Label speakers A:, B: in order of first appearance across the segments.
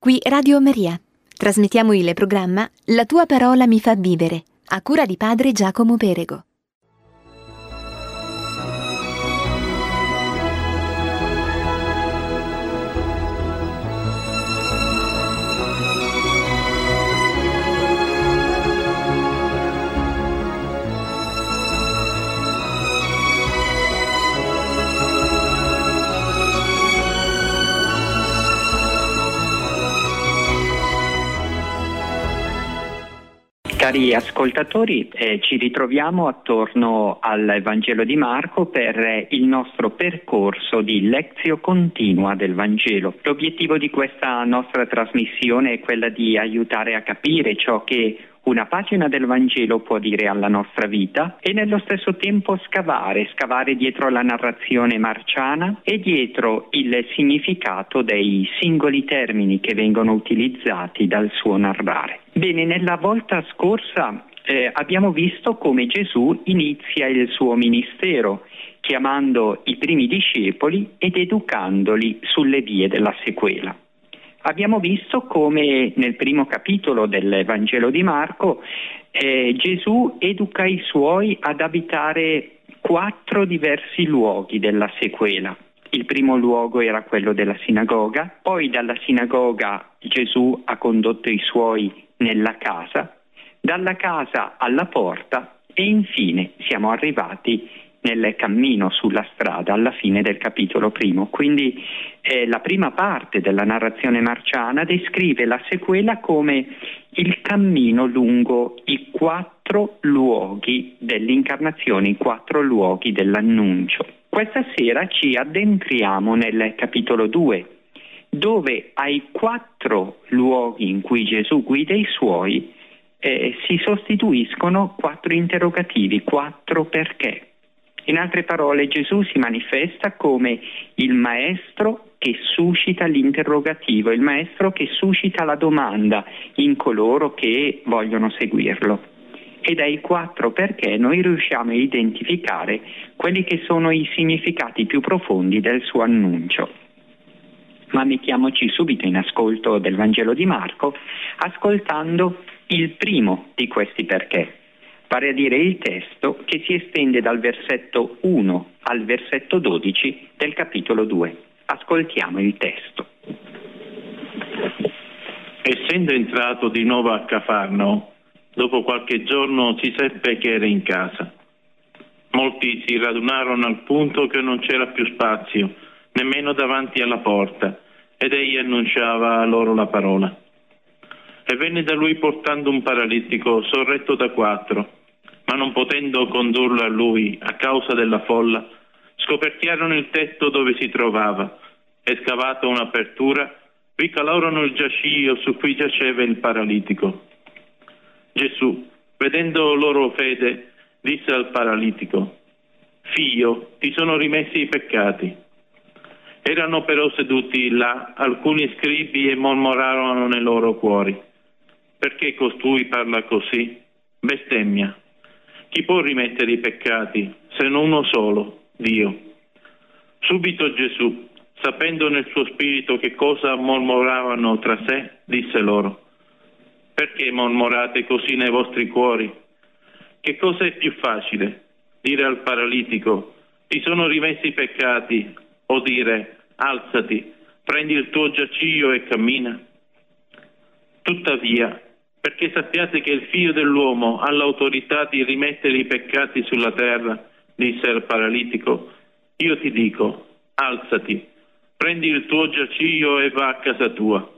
A: Qui Radio Maria. Trasmettiamo il programma La tua parola mi fa vivere, a cura di padre Giacomo Perego.
B: Cari ascoltatori, ci ritroviamo attorno al Vangelo di Marco per il nostro percorso di Lectio Continua del Vangelo. L'obiettivo di questa nostra trasmissione è quella di aiutare a capire ciò che una pagina del Vangelo può dire alla nostra vita e nello stesso tempo scavare dietro la narrazione marciana e dietro il significato dei singoli termini che vengono utilizzati dal suo narrare. Bene, nella volta scorsa abbiamo visto come Gesù inizia il suo ministero chiamando i primi discepoli ed educandoli sulle vie della sequela. Abbiamo visto come nel primo capitolo del Vangelo di Marco Gesù educa i suoi ad abitare 4 diversi luoghi della sequela. Il primo luogo era quello della sinagoga, poi dalla sinagoga Gesù ha condotto i suoi nella casa, dalla casa alla porta e infine siamo arrivati nel cammino sulla strada alla fine del capitolo primo. Quindi la prima parte della narrazione marciana descrive la sequela come il cammino lungo i 4 luoghi dell'incarnazione, i 4 luoghi dell'annuncio. Questa sera ci addentriamo nel capitolo 2, dove ai 4 luoghi in cui Gesù guida i suoi si sostituiscono 4 interrogativi, 4 perché. In altre parole, Gesù si manifesta come il maestro che suscita l'interrogativo, il maestro che suscita la domanda in coloro che vogliono seguirlo. E dai 4 perché noi riusciamo a identificare quelli che sono i significati più profondi del suo annuncio. Ma mettiamoci subito in ascolto del Vangelo di Marco, ascoltando il primo di questi perché. Pare a dire il testo che si estende dal versetto 1 al versetto 12 del capitolo 2. Ascoltiamo il testo.
C: Essendo entrato di nuovo a Cafarnao, dopo qualche giorno si seppe che era in casa. Molti si radunarono al punto che non c'era più spazio, nemmeno davanti alla porta, ed egli annunciava loro la parola. E venne da lui portando un paralitico sorretto da 4, ma non potendo condurlo a lui a causa della folla, scoperchiarono il tetto dove si trovava e, scavata un'apertura, vi calarono il giaciglio su cui giaceva il paralitico. Gesù, vedendo loro fede, disse al paralitico: «Figlio, ti sono rimessi i peccati». Erano però seduti là alcuni scribi e mormorarono nei loro cuori: «Perché costui parla così? Bestemmia! Chi può rimettere i peccati se non uno solo, Dio?» Subito Gesù, sapendo nel suo spirito che cosa mormoravano tra sé, disse loro: «Perché mormorate così nei vostri cuori? Che cosa è più facile? Dire al paralitico: ti sono rimessi i peccati, o dire: alzati, prendi il tuo giaciglio e cammina? Tuttavia, perché sappiate che il Figlio dell'uomo ha l'autorità di rimettere i peccati sulla terra, disse al paralitico, io ti dico: alzati, prendi il tuo giaciglio e va a casa tua.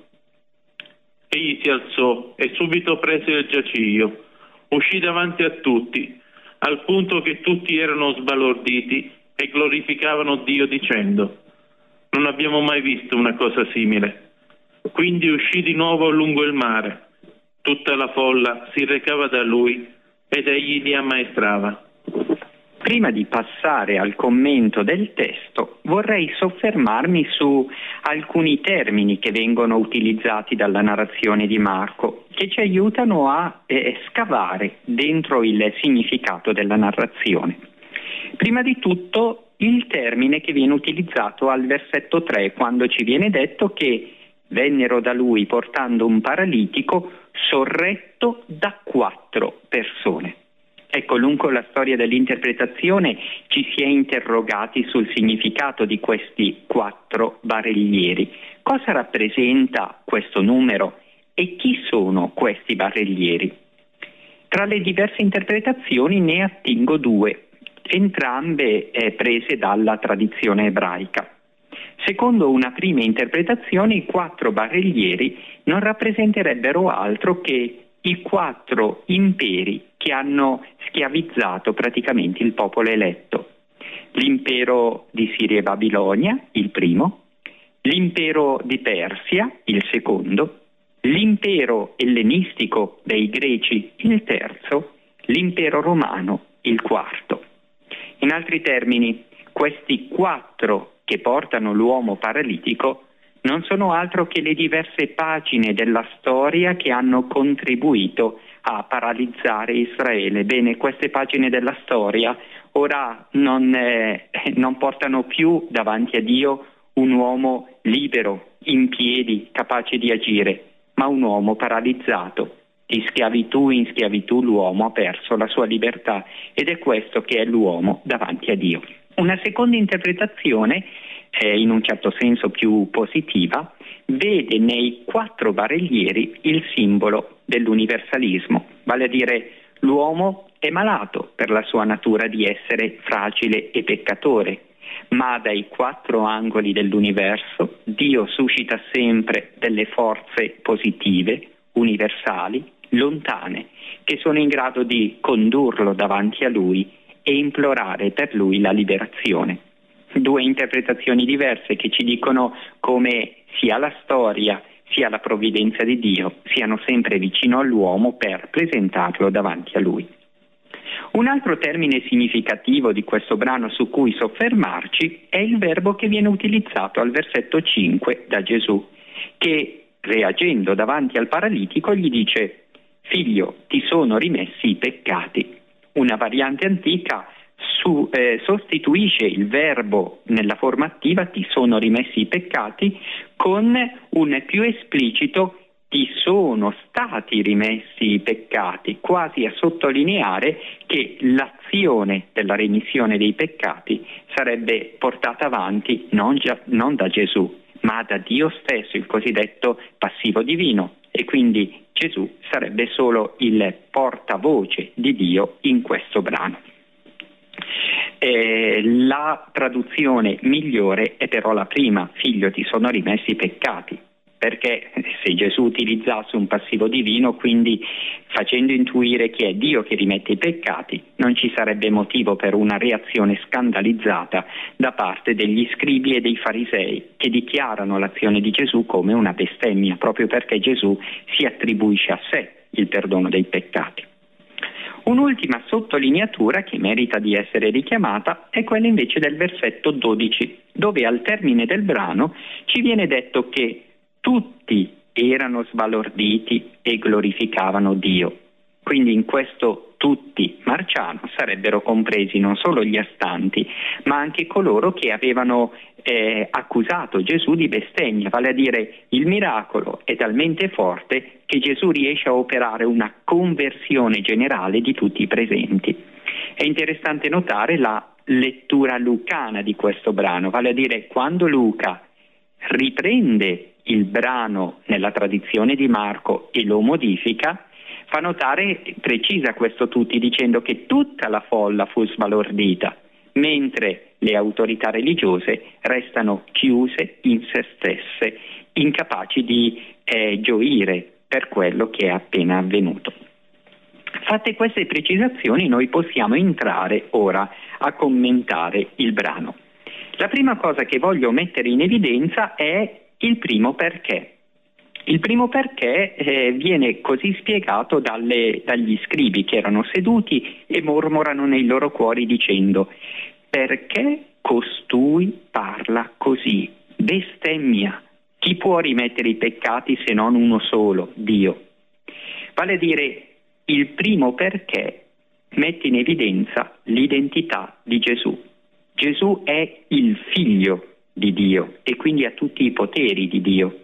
C: Egli si alzò e subito prese il giaciglio, uscì davanti a tutti, al punto che tutti erano sbalorditi e glorificavano Dio dicendo: non abbiamo mai visto una cosa simile. Quindi uscì di nuovo lungo il mare. Tutta la folla si recava da lui ed egli li ammaestrava.
B: Prima di passare al commento del testo, vorrei soffermarmi su alcuni termini che vengono utilizzati dalla narrazione di Marco, che ci aiutano a scavare dentro il significato della narrazione. Prima di tutto, il termine che viene utilizzato al versetto 3, quando ci viene detto che vennero da lui portando un paralitico sorretto da 4 persone. Ecco, lungo la storia dell'interpretazione ci si è interrogati sul significato di questi 4 barellieri. Cosa rappresenta questo numero e chi sono questi barellieri? Tra le diverse interpretazioni ne attingo 2, entrambe prese dalla tradizione ebraica. Secondo una prima interpretazione, i 4 barellieri non rappresenterebbero altro che i 4 imperi che hanno schiavizzato praticamente il popolo eletto. L'impero di Siria e Babilonia, il primo, l'impero di Persia, il secondo, l'impero ellenistico dei Greci, il terzo, l'impero romano, il quarto. In altri termini, questi 4 che portano l'uomo paralitico non sono altro che le diverse pagine della storia che hanno contribuito a paralizzare Israele. Bene, queste pagine della storia ora non portano più davanti a Dio un uomo libero, in piedi, capace di agire, ma un uomo paralizzato. Di schiavitù in schiavitù l'uomo ha perso la sua libertà ed è questo che è l'uomo davanti a Dio. Una seconda interpretazione, in un certo senso più positiva, vede nei 4 barellieri il simbolo dell'universalismo, vale a dire l'uomo è malato per la sua natura di essere fragile e peccatore, ma dai 4 angoli dell'universo Dio suscita sempre delle forze positive, universali, lontane, che sono in grado di condurlo davanti a Lui e implorare per Lui la liberazione. 2 interpretazioni diverse che ci dicono come sia la storia sia la provvidenza di Dio siano sempre vicino all'uomo per presentarlo davanti a Lui. Un altro termine significativo di questo brano su cui soffermarci è il verbo che viene utilizzato al versetto 5 da Gesù, che reagendo davanti al paralitico gli dice: «Figlio, ti sono rimessi i peccati». Una variante antica sostituisce il verbo nella forma attiva «ti sono rimessi i peccati» con un più esplicito «ti sono stati rimessi i peccati», quasi a sottolineare che l'azione della remissione dei peccati sarebbe portata avanti non da Gesù, ma da Dio stesso, il cosiddetto passivo divino, e quindi Gesù sarebbe solo il portavoce di Dio in questo brano. La traduzione migliore è però la prima: figlio, ti sono rimessi i peccati, perché se Gesù utilizzasse un passivo divino, quindi facendo intuire che è Dio che rimette i peccati, non ci sarebbe motivo per una reazione scandalizzata da parte degli scribi e dei farisei, che dichiarano l'azione di Gesù come una bestemmia, proprio perché Gesù si attribuisce a sé il perdono dei peccati. Un'ultima sottolineatura che merita di essere richiamata è quella invece del versetto 12, dove al termine del brano ci viene detto che tutti erano sbalorditi e glorificavano Dio. Quindi in questo tutti marciano sarebbero compresi non solo gli astanti, ma anche coloro che avevano accusato Gesù di bestemmia, vale a dire il miracolo è talmente forte che Gesù riesce a operare una conversione generale di tutti i presenti. È interessante notare la lettura lucana di questo brano, vale a dire quando Luca riprende il brano nella tradizione di Marco e lo modifica, fa notare, precisa questo tutti, dicendo che tutta la folla fu sbalordita, mentre le autorità religiose restano chiuse in se stesse, incapaci di gioire per quello che è appena avvenuto. Fatte queste precisazioni, noi possiamo entrare ora a commentare il brano. La prima cosa che voglio mettere in evidenza è il primo perché. Il primo perché viene così spiegato dagli scribi che erano seduti e mormorano nei loro cuori dicendo: perché costui parla così? Bestemmia! Chi può rimettere i peccati se non uno solo, Dio? Vale a dire, il primo perché mette in evidenza l'identità di Gesù. Gesù è il figlio di Dio e quindi ha tutti i poteri di Dio,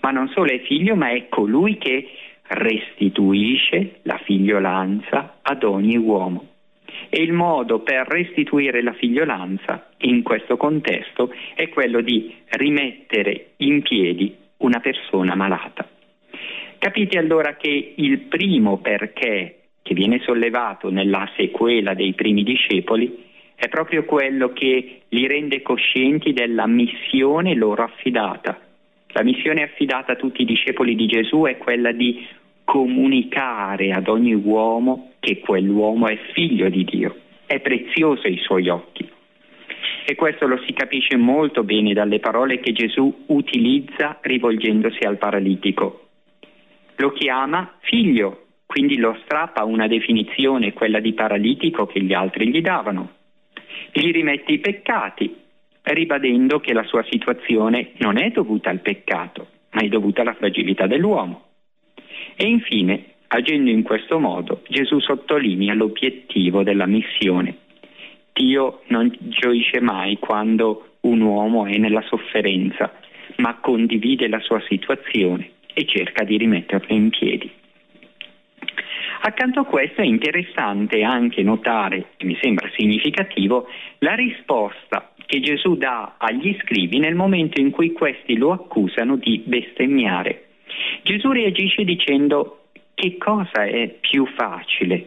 B: ma non solo è figlio, ma è colui che restituisce la figliolanza ad ogni uomo. E il modo per restituire la figliolanza in questo contesto è quello di rimettere in piedi una persona malata. Capite allora che il primo perché che viene sollevato nella sequela dei primi discepoli è proprio quello che li rende coscienti della missione loro affidata. La missione affidata a tutti i discepoli di Gesù è quella di comunicare ad ogni uomo che quell'uomo è figlio di Dio, è prezioso ai suoi occhi. E questo lo si capisce molto bene dalle parole che Gesù utilizza rivolgendosi al paralitico. Lo chiama figlio, quindi lo strappa a una definizione, quella di paralitico, che gli altri gli davano. Gli rimette i peccati, ribadendo che la sua situazione non è dovuta al peccato, ma è dovuta alla fragilità dell'uomo. E infine, agendo in questo modo, Gesù sottolinea l'obiettivo della missione. Dio non gioisce mai quando un uomo è nella sofferenza, ma condivide la sua situazione e cerca di rimetterla in piedi. Accanto a questo è interessante anche notare, e mi sembra significativo, la risposta che Gesù dà agli scribi nel momento in cui questi lo accusano di bestemmiare. Gesù reagisce dicendo: che cosa è più facile?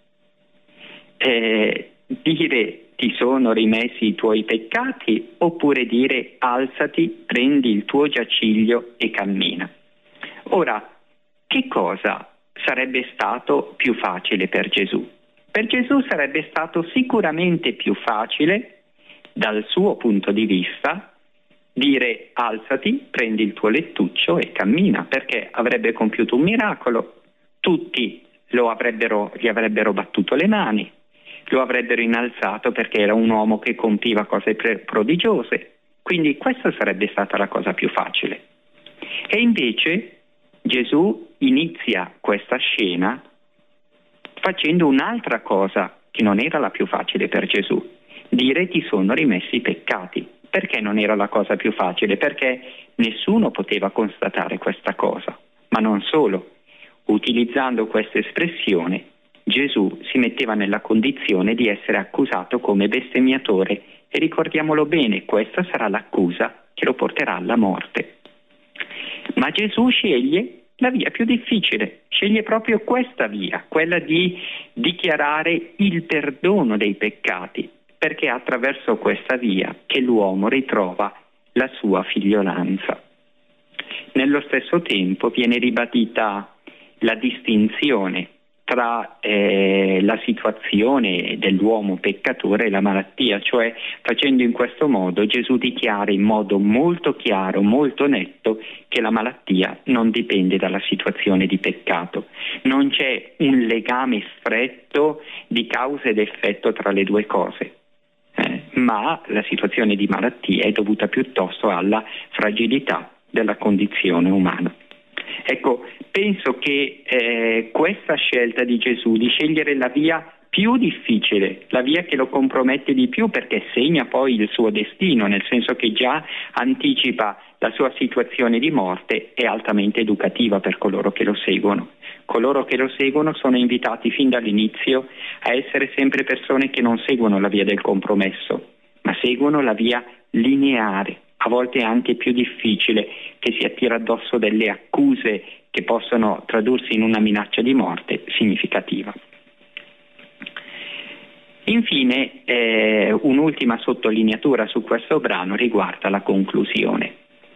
B: Dire ti sono rimessi i tuoi peccati, oppure dire alzati, prendi il tuo giaciglio e cammina? Ora, che cosa sarebbe stato più facile per Gesù? Per Gesù sarebbe stato sicuramente più facile, dal suo punto di vista, dire alzati, prendi il tuo lettuccio e cammina, perché avrebbe compiuto un miracolo, tutti gli avrebbero battuto le mani, lo avrebbero innalzato perché era un uomo che compiva cose prodigiose, quindi questa sarebbe stata la cosa più facile. E invece Gesù inizia questa scena facendo un'altra cosa che non era la più facile per Gesù: dire ti sono rimessi i peccati. Perché non era la cosa più facile? Perché nessuno poteva constatare questa cosa. Ma non solo, utilizzando questa espressione, Gesù si metteva nella condizione di essere accusato come bestemmiatore, e ricordiamolo bene, questa sarà l'accusa che lo porterà alla morte. Ma Gesù sceglie la via più difficile, sceglie proprio questa via, quella di dichiarare il perdono dei peccati, perché è attraverso questa via che l'uomo ritrova la sua figliolanza. Nello stesso tempo viene ribadita la distinzione tra la situazione dell'uomo peccatore e la malattia, cioè facendo in questo modo Gesù dichiara in modo molto chiaro, molto netto, che la malattia non dipende dalla situazione di peccato. Non c'è un legame stretto di causa ed effetto tra le due cose, ma la situazione di malattia è dovuta piuttosto alla fragilità della condizione umana. Ecco, penso che questa scelta di Gesù di scegliere la via più difficile, la via che lo compromette di più, perché segna poi il suo destino, nel senso che già anticipa la sua situazione di morte, è altamente educativa per coloro che lo seguono. Coloro che lo seguono sono invitati fin dall'inizio a essere sempre persone che non seguono la via del compromesso, ma seguono la via lineare, a volte anche più difficile, che si attira addosso delle accuse che possono tradursi in una minaccia di morte significativa. Infine, un'ultima sottolineatura su questo brano riguarda la conclusione.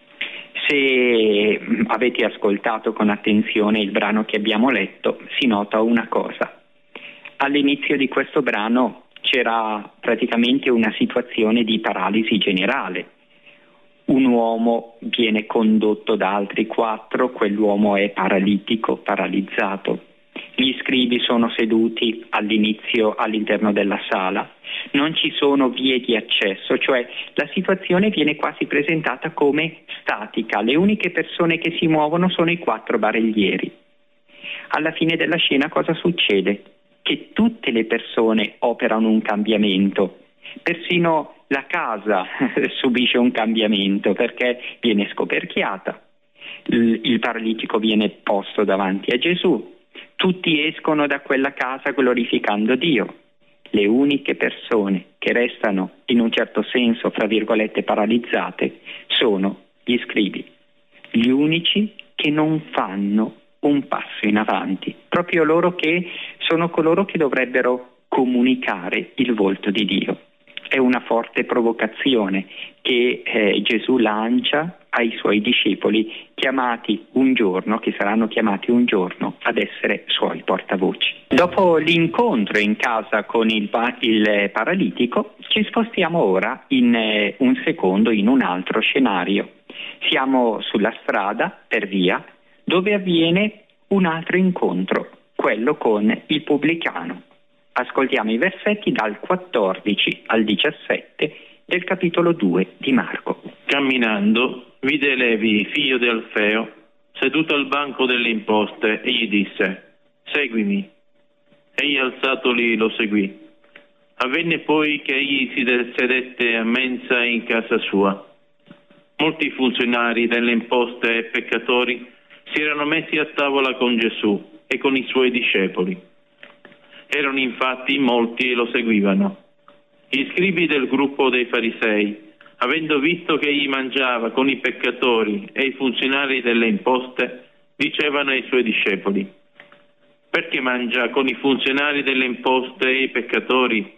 B: Se avete ascoltato con attenzione il brano che abbiamo letto, si nota una cosa. All'inizio di questo brano c'era praticamente una situazione di paralisi generale. Un uomo viene condotto da altri 4, quell'uomo è paralitico, paralizzato. Gli scribi sono seduti all'interno della sala, non ci sono vie di accesso, cioè la situazione viene quasi presentata come statica, le uniche persone che si muovono sono i 4 barellieri. Alla fine della scena cosa succede? Che tutte le persone operano un cambiamento, persino la casa subisce un cambiamento perché viene scoperchiata. il paralitico viene posto davanti a Gesù. Tutti escono da quella casa glorificando Dio. Le uniche persone che restano in un certo senso, fra virgolette, paralizzate sono gli scribi, gli unici che non fanno un passo in avanti, proprio loro che sono coloro che dovrebbero comunicare il volto di Dio. È una forte provocazione che Gesù lancia ai suoi discepoli chiamati un giorno, che saranno chiamati un giorno ad essere suoi portavoce. Dopo l'incontro in casa con il paralitico, ci spostiamo ora in un secondo, in un altro scenario. Siamo sulla strada per via, dove avviene un altro incontro, quello con il pubblicano. Ascoltiamo i versetti dal 14 al 17 del capitolo 2 di Marco.
C: Camminando, vide Levi, figlio di Alfeo, seduto al banco delle imposte e gli disse: «Seguimi». Egli alzatoli lo seguì. Avvenne poi che egli si sedette a mensa in casa sua. Molti funzionari delle imposte e peccatori si erano messi a tavola con Gesù e con i suoi discepoli. Erano infatti molti e lo seguivano. Gli scribi del gruppo dei farisei, avendo visto che egli mangiava con i peccatori e i funzionari delle imposte, dicevano ai suoi discepoli: «Perché mangia con i funzionari delle imposte e i peccatori?»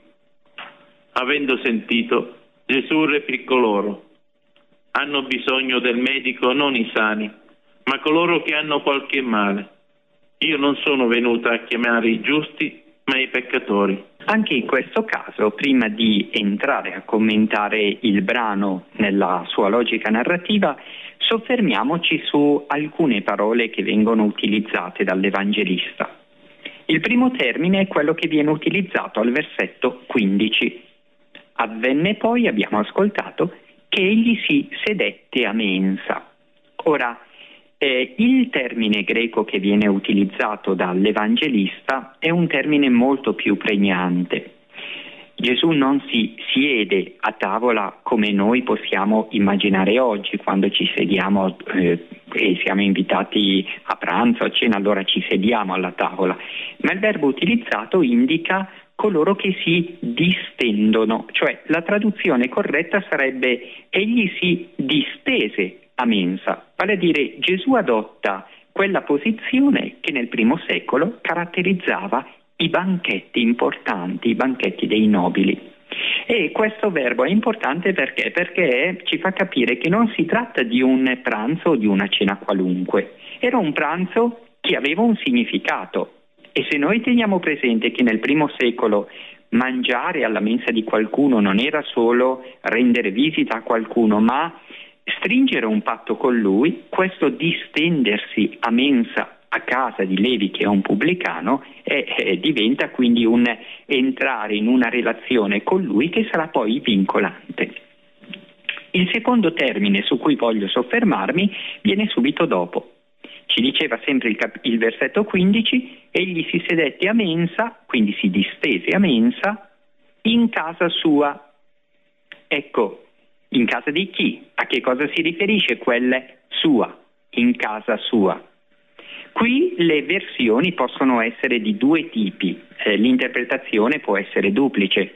C: Avendo sentito, Gesù replicò loro: «Hanno bisogno del medico non i sani, ma coloro che hanno qualche male. Io non sono venuto a chiamare i giusti, ma i peccatori».
B: Anche in questo caso, prima di entrare a commentare il brano nella sua logica narrativa, soffermiamoci su alcune parole che vengono utilizzate dall'Evangelista. Il primo termine è quello che viene utilizzato al versetto 15. Avvenne poi, abbiamo ascoltato, che egli si sedette a mensa. Ora, il termine greco che viene utilizzato dall'Evangelista è un termine molto più pregnante. Gesù non si siede a tavola come noi possiamo immaginare oggi, quando ci sediamo e siamo invitati a pranzo, a cena, allora ci sediamo alla tavola, ma il verbo utilizzato indica coloro che si distendono, cioè la traduzione corretta sarebbe egli si distese a mensa, vale a dire Gesù adotta quella posizione che nel primo secolo caratterizzava i banchetti importanti, i banchetti dei nobili. E questo verbo è importante perché ci fa capire che non si tratta di un pranzo o di una cena qualunque, era un pranzo che aveva un significato. E se noi teniamo presente che nel primo secolo mangiare alla mensa di qualcuno non era solo rendere visita a qualcuno, ma stringere un patto con lui, questo distendersi a mensa a casa di Levi, che è un pubblicano, diventa quindi un entrare in una relazione con lui che sarà poi vincolante. Il secondo termine su cui voglio soffermarmi viene subito dopo. Ci diceva sempre il versetto 15, egli si sedette a mensa, quindi si distese a mensa, in casa sua. Ecco, in casa di chi? A che cosa si riferisce quella sua? In casa sua. Qui le versioni possono essere di due tipi, l'interpretazione può essere duplice.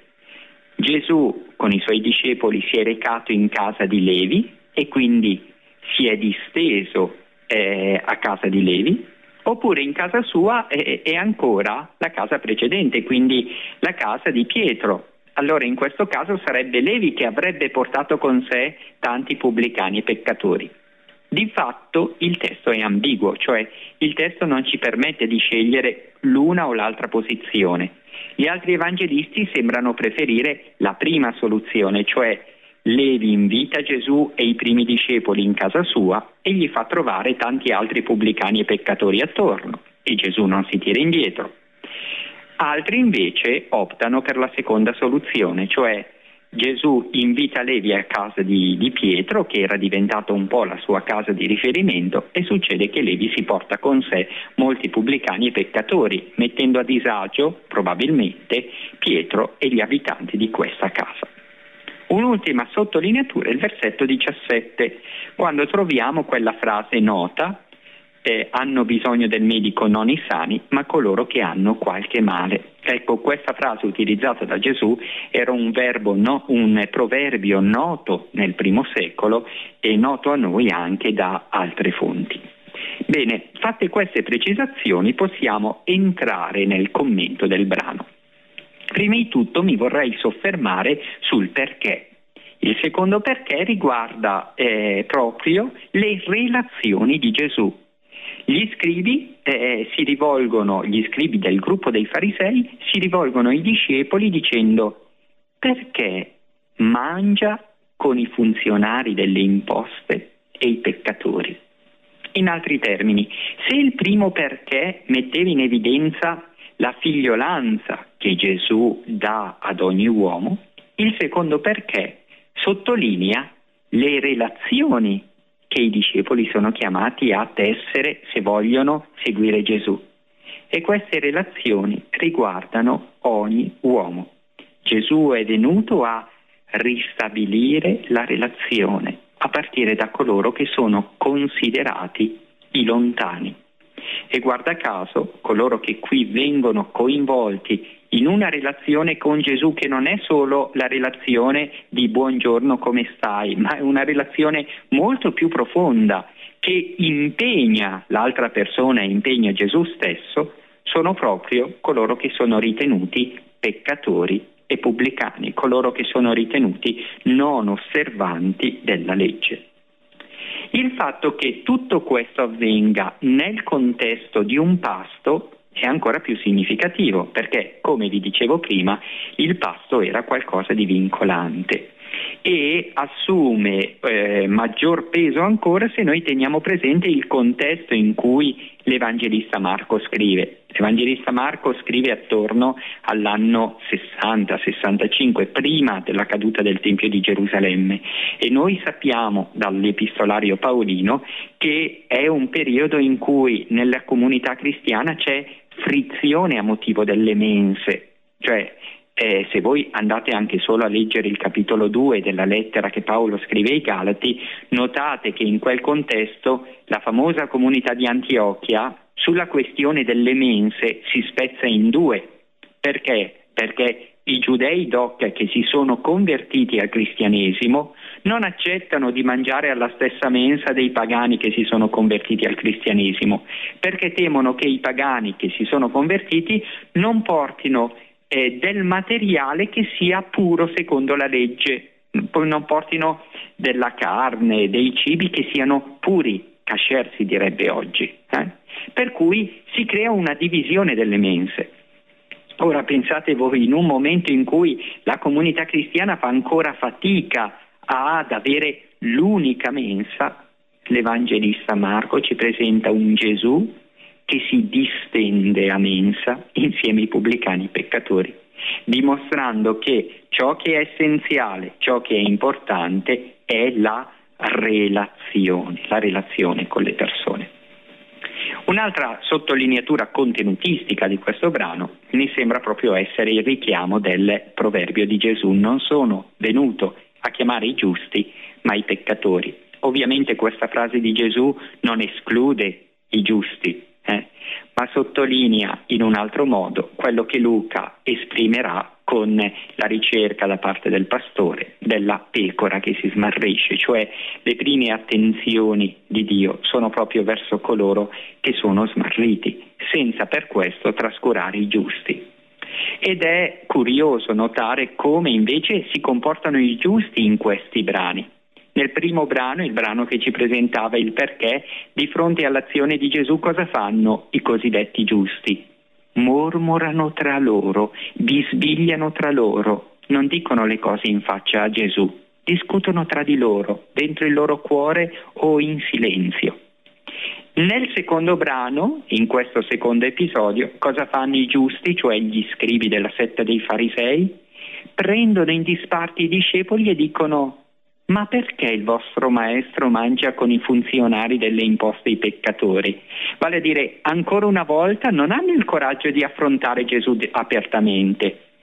B: Gesù con i suoi discepoli si è recato in casa di Levi e quindi si è disteso a casa di Levi, oppure in casa sua è ancora la casa precedente, quindi la casa di Pietro. Allora in questo caso sarebbe Levi che avrebbe portato con sé tanti pubblicani e peccatori. Di fatto il testo è ambiguo, cioè il testo non ci permette di scegliere l'una o l'altra posizione. Gli altri evangelisti sembrano preferire la prima soluzione, cioè Levi invita Gesù e i primi discepoli in casa sua e gli fa trovare tanti altri pubblicani e peccatori attorno e Gesù non si tira indietro. Altri invece optano per la seconda soluzione, cioè Gesù invita Levi a casa di Pietro, che era diventato un po' la sua casa di riferimento, e succede che Levi si porta con sé molti pubblicani e peccatori, mettendo a disagio, probabilmente, Pietro e gli abitanti di questa casa. Un'ultima sottolineatura è il versetto 17, quando troviamo quella frase nota: hanno bisogno del medico non i sani, ma coloro che hanno qualche male. Ecco, questa frase utilizzata da Gesù era un proverbio noto nel primo secolo e noto a noi anche da altre fonti. Bene, fatte queste precisazioni possiamo entrare nel commento del brano. Prima di tutto mi vorrei soffermare sul perché. Il secondo perché riguarda proprio le relazioni di Gesù. Gli scribi del gruppo dei farisei si rivolgono ai discepoli dicendo: perché mangia con i funzionari delle imposte e i peccatori? In altri termini, se il primo perché metteva in evidenza la figliolanza che Gesù dà ad ogni uomo, il secondo perché sottolinea le relazioni che i discepoli sono chiamati a tessere se vogliono seguire Gesù. E queste relazioni riguardano ogni uomo. Gesù è venuto a ristabilire la relazione a partire da coloro che sono considerati i lontani. E guarda caso, coloro che qui vengono coinvolti in una relazione con Gesù che non è solo la relazione di buongiorno, come stai, ma è una relazione molto più profonda che impegna l'altra persona e impegna Gesù stesso, sono proprio coloro che sono ritenuti peccatori e pubblicani, coloro che sono ritenuti non osservanti della legge. Il fatto che tutto questo avvenga nel contesto di un pasto è ancora più significativo, perché, come vi dicevo prima, il pasto era qualcosa di vincolante e assume maggior peso ancora se noi teniamo presente il contesto in cui l'Evangelista Marco scrive. L'Evangelista Marco scrive attorno all'anno 60-65, prima della caduta del Tempio di Gerusalemme, e noi sappiamo dall'Epistolario Paolino che è un periodo in cui nella comunità cristiana c'è frizione a motivo delle mense, cioè se voi andate anche solo a leggere il capitolo 2 della lettera che Paolo scrive ai Galati, notate che in quel contesto la famosa comunità di Antiochia sulla questione delle mense si spezza in due. Perché? Perché i giudei doc che si sono convertiti al cristianesimo non accettano di mangiare alla stessa mensa dei pagani che si sono convertiti al cristianesimo, perché temono che i pagani che si sono convertiti non portino del materiale che sia puro secondo la legge, non portino della carne, dei cibi che siano puri, kasher si direbbe oggi. Per cui si crea una divisione delle mense. Ora pensate voi, in un momento in cui la comunità cristiana fa ancora fatica ad avere l'unica mensa, l'Evangelista Marco ci presenta un Gesù che si distende a mensa insieme ai pubblicani peccatori, dimostrando che ciò che è essenziale, ciò che è importante è la relazione con le persone. Un'altra sottolineatura contenutistica di questo brano mi sembra proprio essere il richiamo del proverbio di Gesù: non sono venuto a chiamare i giusti ma i peccatori. Ovviamente questa frase di Gesù non esclude i giusti, ma sottolinea in un altro modo quello che Luca esprimerà con la ricerca da parte del pastore della pecora che si smarrisce, cioè le prime attenzioni di Dio sono proprio verso coloro che sono smarriti, senza per questo trascurare i giusti. Ed è curioso notare come invece si comportano i giusti in questi brani. Nel primo brano, il brano che ci presentava il perché, di fronte all'azione di Gesù cosa fanno i cosiddetti giusti? Mormorano tra loro, bisbigliano tra loro, non dicono le cose in faccia a Gesù, discutono tra di loro, dentro il loro cuore o in silenzio. Nel secondo brano, in questo secondo episodio, cosa fanno i giusti, cioè gli scribi della setta dei farisei? Prendono in disparte i discepoli e dicono: ma perché il vostro maestro mangia con i funzionari delle imposte e i peccatori? Vale a dire, ancora una volta non hanno il coraggio di affrontare Gesù apertamente,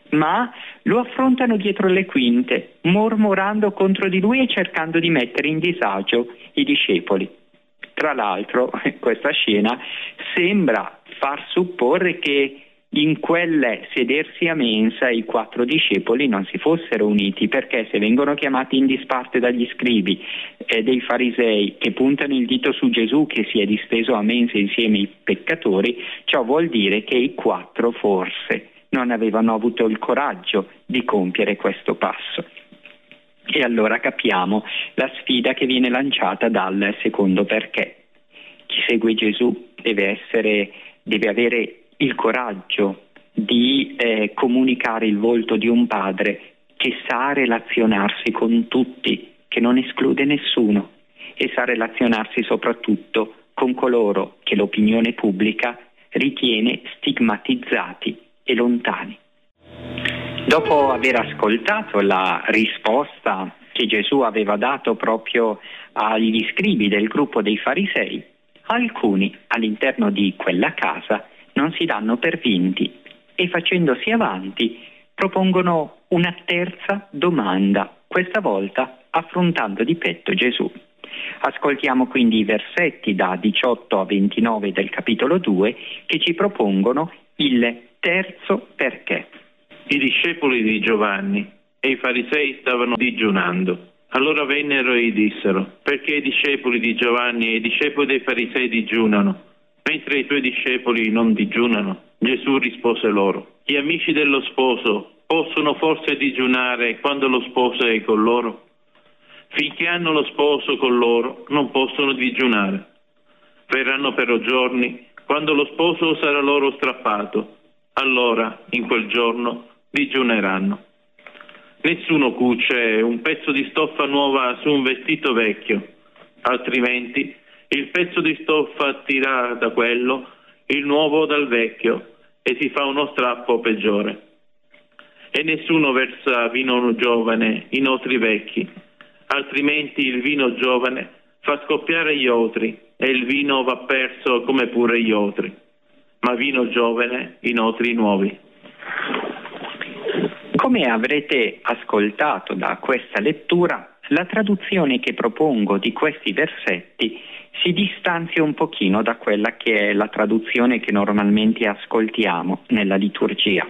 B: ma lo affrontano dietro le quinte, mormorando contro di lui e cercando di mettere in disagio i discepoli. Tra l'altro, questa scena sembra far supporre che in quel sedersi a mensa i 4 discepoli non si fossero uniti, perché se vengono chiamati in disparte dagli scribi e dei farisei che puntano il dito su Gesù che si è disteso a mensa insieme ai peccatori, ciò vuol dire che i 4 forse non avevano avuto il coraggio di compiere questo passo. E allora capiamo la sfida che viene lanciata dal secondo perché. Chi segue Gesù deve avere il coraggio di comunicare il volto di un padre che sa relazionarsi con tutti, che non esclude nessuno e sa relazionarsi soprattutto con coloro che l'opinione pubblica ritiene stigmatizzati e lontani. Dopo aver ascoltato la risposta che Gesù aveva dato proprio agli scribi del gruppo dei farisei, alcuni all'interno di quella casa non si danno per vinti e facendosi avanti propongono una terza domanda, questa volta affrontando di petto Gesù. Ascoltiamo quindi i versetti da 18 a 29 del capitolo 2 che ci propongono il terzo perché.
C: I discepoli di Giovanni e i farisei stavano digiunando. Allora vennero e gli dissero: perché i discepoli di Giovanni e i discepoli dei farisei digiunano, mentre i tuoi discepoli non digiunano? Gesù rispose loro: gli amici dello sposo possono forse digiunare quando lo sposo è con loro? Finché hanno lo sposo con loro non possono digiunare. Verranno però giorni quando lo sposo sarà loro strappato. Allora, in quel giorno, digiuneranno. Nessuno cuce un pezzo di stoffa nuova su un vestito vecchio, altrimenti il pezzo di stoffa tira da quello il nuovo dal vecchio e si fa uno strappo peggiore. E nessuno versa vino giovane in otri vecchi, altrimenti il vino giovane fa scoppiare gli otri e il vino va perso come pure gli otri. Ma vino giovane in otri nuovi.
B: Come avrete ascoltato da questa lettura, la traduzione che propongo di questi versetti si distanzia un pochino da quella che è la traduzione che normalmente ascoltiamo nella liturgia.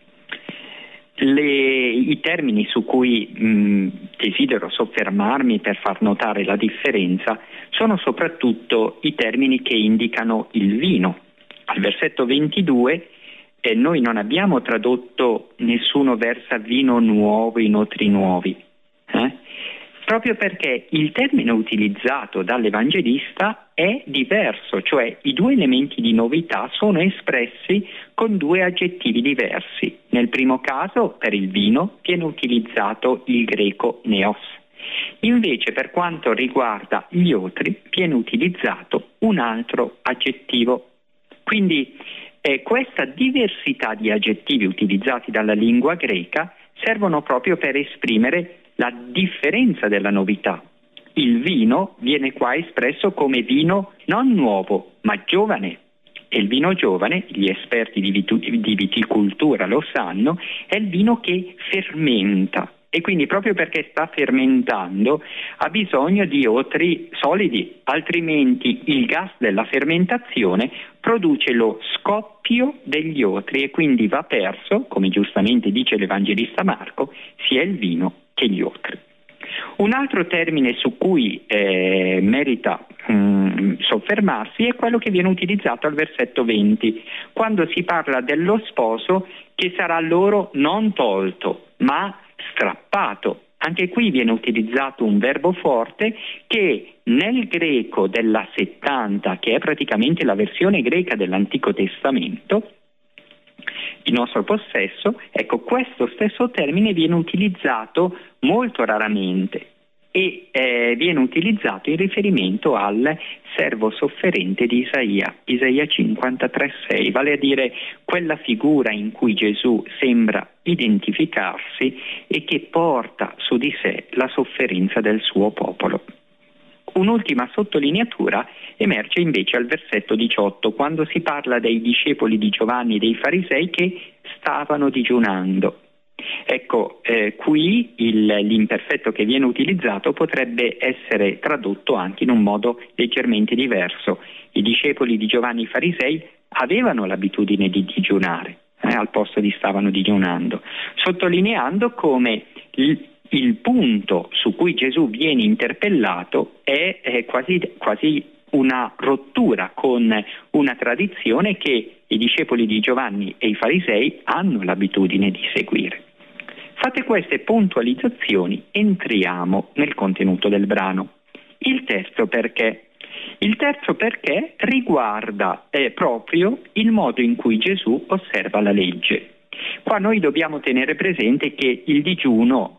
B: I termini su cui desidero soffermarmi per far notare la differenza sono soprattutto i termini che indicano il vino. Al versetto 22 noi non abbiamo tradotto nessuno versa vino nuovo in otri nuovi, proprio perché il termine utilizzato dall'Evangelista è diverso, cioè i due elementi di novità sono espressi con due aggettivi diversi. Nel primo caso, per il vino, viene utilizzato il greco neos. Invece, per quanto riguarda gli otri, viene utilizzato un altro aggettivo. Quindi questa diversità di aggettivi utilizzati dalla lingua greca servono proprio per esprimere la differenza della novità. Il vino viene qua espresso come vino non nuovo, ma giovane. E il vino giovane, gli esperti di viticoltura lo sanno, è il vino che fermenta. E quindi proprio perché sta fermentando ha bisogno di otri solidi, altrimenti il gas della fermentazione produce lo scoppio degli otri e quindi va perso, come giustamente dice l'Evangelista Marco, sia il vino che gli otri. Un altro termine su cui merita soffermarsi è quello che viene utilizzato al versetto 20, quando si parla dello sposo che sarà loro non tolto, ma strappato. Anche qui viene utilizzato un verbo forte che nel greco della 70, che è praticamente la versione greca dell'Antico Testamento, il nostro possesso, ecco, questo stesso termine viene utilizzato molto raramente e viene utilizzato in riferimento al servo sofferente di Isaia 53,6, vale a dire quella figura in cui Gesù sembra identificarsi e che porta su di sé la sofferenza del suo popolo. Un'ultima sottolineatura emerge invece al versetto 18, quando si parla dei discepoli di Giovanni e dei farisei che stavano digiunando. Ecco, qui l'imperfetto che viene utilizzato potrebbe essere tradotto anche in un modo leggermente diverso. I discepoli di Giovanni i farisei avevano l'abitudine di digiunare, al posto di stavano digiunando, sottolineando come il punto su cui Gesù viene interpellato è quasi una rottura con una tradizione che i discepoli di Giovanni e i farisei hanno l'abitudine di seguire. Fatte queste puntualizzazioni, entriamo nel contenuto del brano. Il terzo perché riguarda proprio il modo in cui Gesù osserva la legge. Qua noi dobbiamo tenere presente che il digiuno,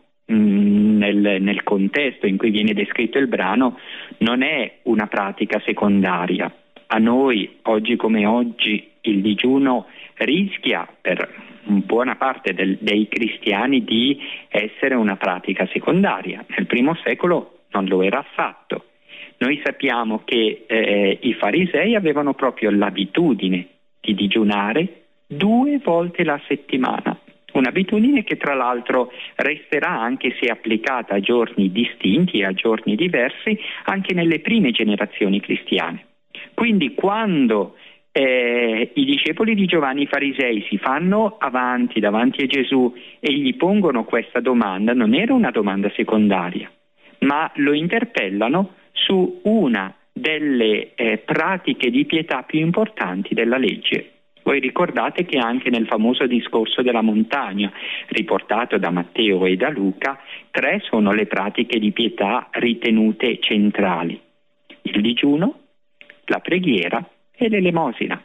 B: nel contesto in cui viene descritto il brano, non è una pratica secondaria. A noi, oggi come oggi, il digiuno rischia per buona parte dei cristiani di essere una pratica secondaria. Nel primo secolo non lo era affatto. Noi sappiamo che i farisei avevano proprio l'abitudine di digiunare 2 volte la settimana, un'abitudine che tra l'altro resterà, anche se applicata a giorni distinti e a giorni diversi, anche nelle prime generazioni cristiane. Quindi quando i discepoli di Giovanni i farisei si fanno avanti davanti a Gesù e gli pongono questa domanda, non era una domanda secondaria, ma lo interpellano su una delle pratiche di pietà più importanti della legge. Voi ricordate che anche nel famoso discorso della montagna, riportato da Matteo e da Luca, 3 sono le pratiche di pietà ritenute centrali: il digiuno, la preghiera e l'elemosina.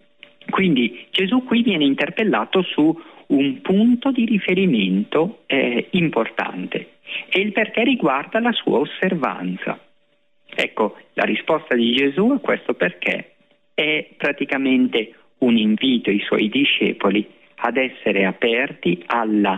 B: Quindi Gesù qui viene interpellato su un punto di riferimento importante, e il perché riguarda la sua osservanza. Ecco, la risposta di Gesù a questo perché è praticamente un invito ai suoi discepoli ad essere aperti alla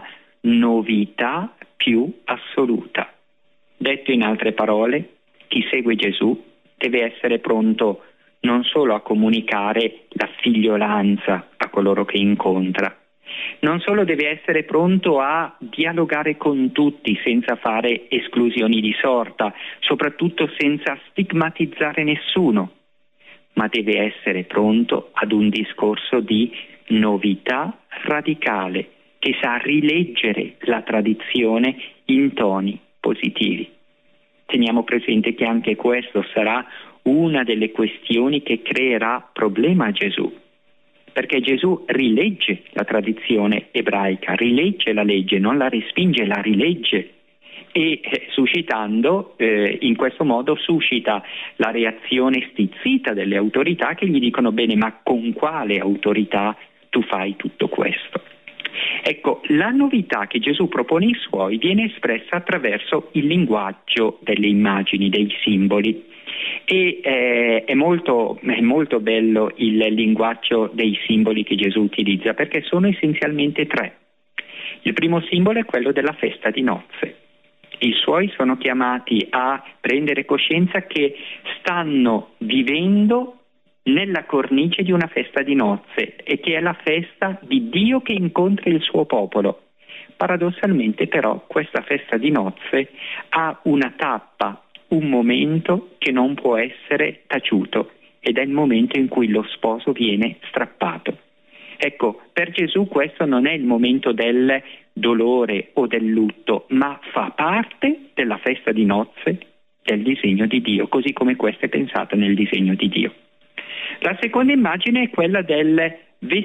B: novità più assoluta. Detto in altre parole, chi segue Gesù deve essere pronto non solo a comunicare la figliolanza a coloro che incontra, non solo deve essere pronto a dialogare con tutti senza fare esclusioni di sorta, soprattutto senza stigmatizzare nessuno, ma deve essere pronto ad un discorso di novità radicale che sa rileggere la tradizione in toni positivi. Teniamo presente che anche questo sarà una delle questioni che creerà problema a Gesù, perché Gesù rilegge la tradizione ebraica, rilegge la legge, non la respinge, la rilegge, e suscitando, in questo modo suscita la reazione stizzita delle autorità che gli dicono: bene, ma con quale autorità tu fai tutto questo? Ecco, la novità che Gesù propone ai suoi viene espressa attraverso il linguaggio delle immagini, dei simboli, e è molto bello il linguaggio dei simboli che Gesù utilizza, perché sono essenzialmente 3. Il primo simbolo è quello della festa di nozze. I suoi sono chiamati a prendere coscienza che stanno vivendo nella cornice di una festa di nozze, e che è la festa di Dio che incontra il suo popolo. Paradossalmente però questa festa di nozze ha una tappa, un momento che non può essere taciuto, ed è il momento in cui lo sposo viene strappato. Ecco, per Gesù questo non è il momento del dolore o del lutto, ma fa parte della festa di nozze del disegno di Dio, così come questo è pensato nel disegno di Dio. La seconda immagine è quella del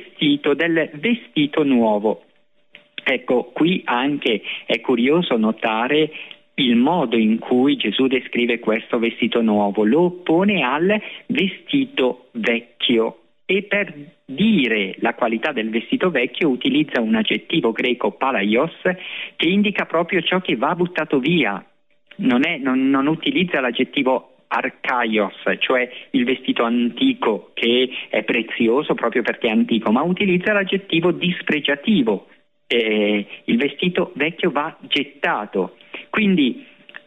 B: vestito nuovo. Ecco, qui anche è curioso notare il modo in cui Gesù descrive questo vestito nuovo, lo oppone al vestito vecchio, e per dire la qualità del vestito vecchio utilizza un aggettivo greco, palaios, che indica proprio ciò che va buttato via. Non utilizza l'aggettivo archaios, cioè il vestito antico che è prezioso proprio perché è antico, ma utilizza l'aggettivo dispregiativo. Il vestito vecchio va gettato. Quindi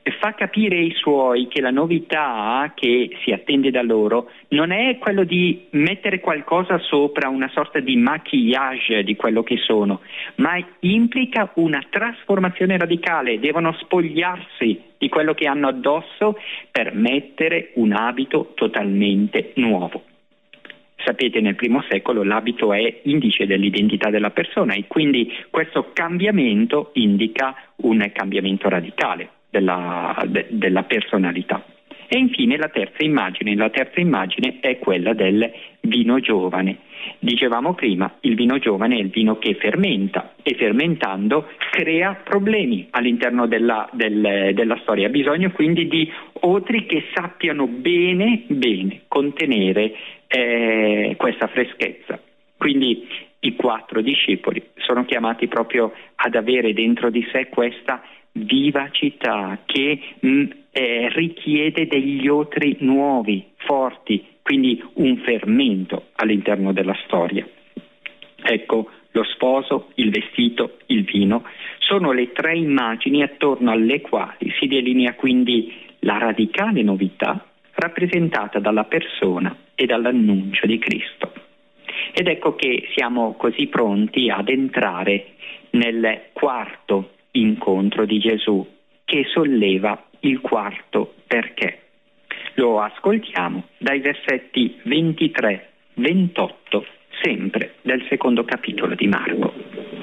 B: fa capire ai suoi che la novità che si attende da loro non è quello di mettere qualcosa sopra, una sorta di maquillage di quello che sono, ma implica una trasformazione radicale. Devono spogliarsi di quello che hanno addosso per mettere un abito totalmente nuovo. Sapete, nel I secolo l'abito è indice dell'identità della persona e quindi questo cambiamento indica un cambiamento radicale della personalità. E infine la terza immagine è quella del vino giovane. Dicevamo prima, il vino giovane è il vino che fermenta e fermentando crea problemi all'interno della storia. Ha bisogno quindi di otri che sappiano bene contenere questa freschezza. Quindi i 4 discepoli sono chiamati proprio ad avere dentro di sé questa vivacità che richiede degli otri nuovi, forti, quindi un fermento all'interno della storia. Ecco, lo sposo, il vestito, il vino sono le 3 immagini attorno alle quali si delinea quindi la radicale novità rappresentata dalla persona e dall'annuncio di Cristo. Ed ecco che siamo così pronti ad entrare nel 4 incontro di Gesù, che solleva il 4 perché. Lo ascoltiamo dai versetti 23-28, sempre del 2° capitolo di Marco.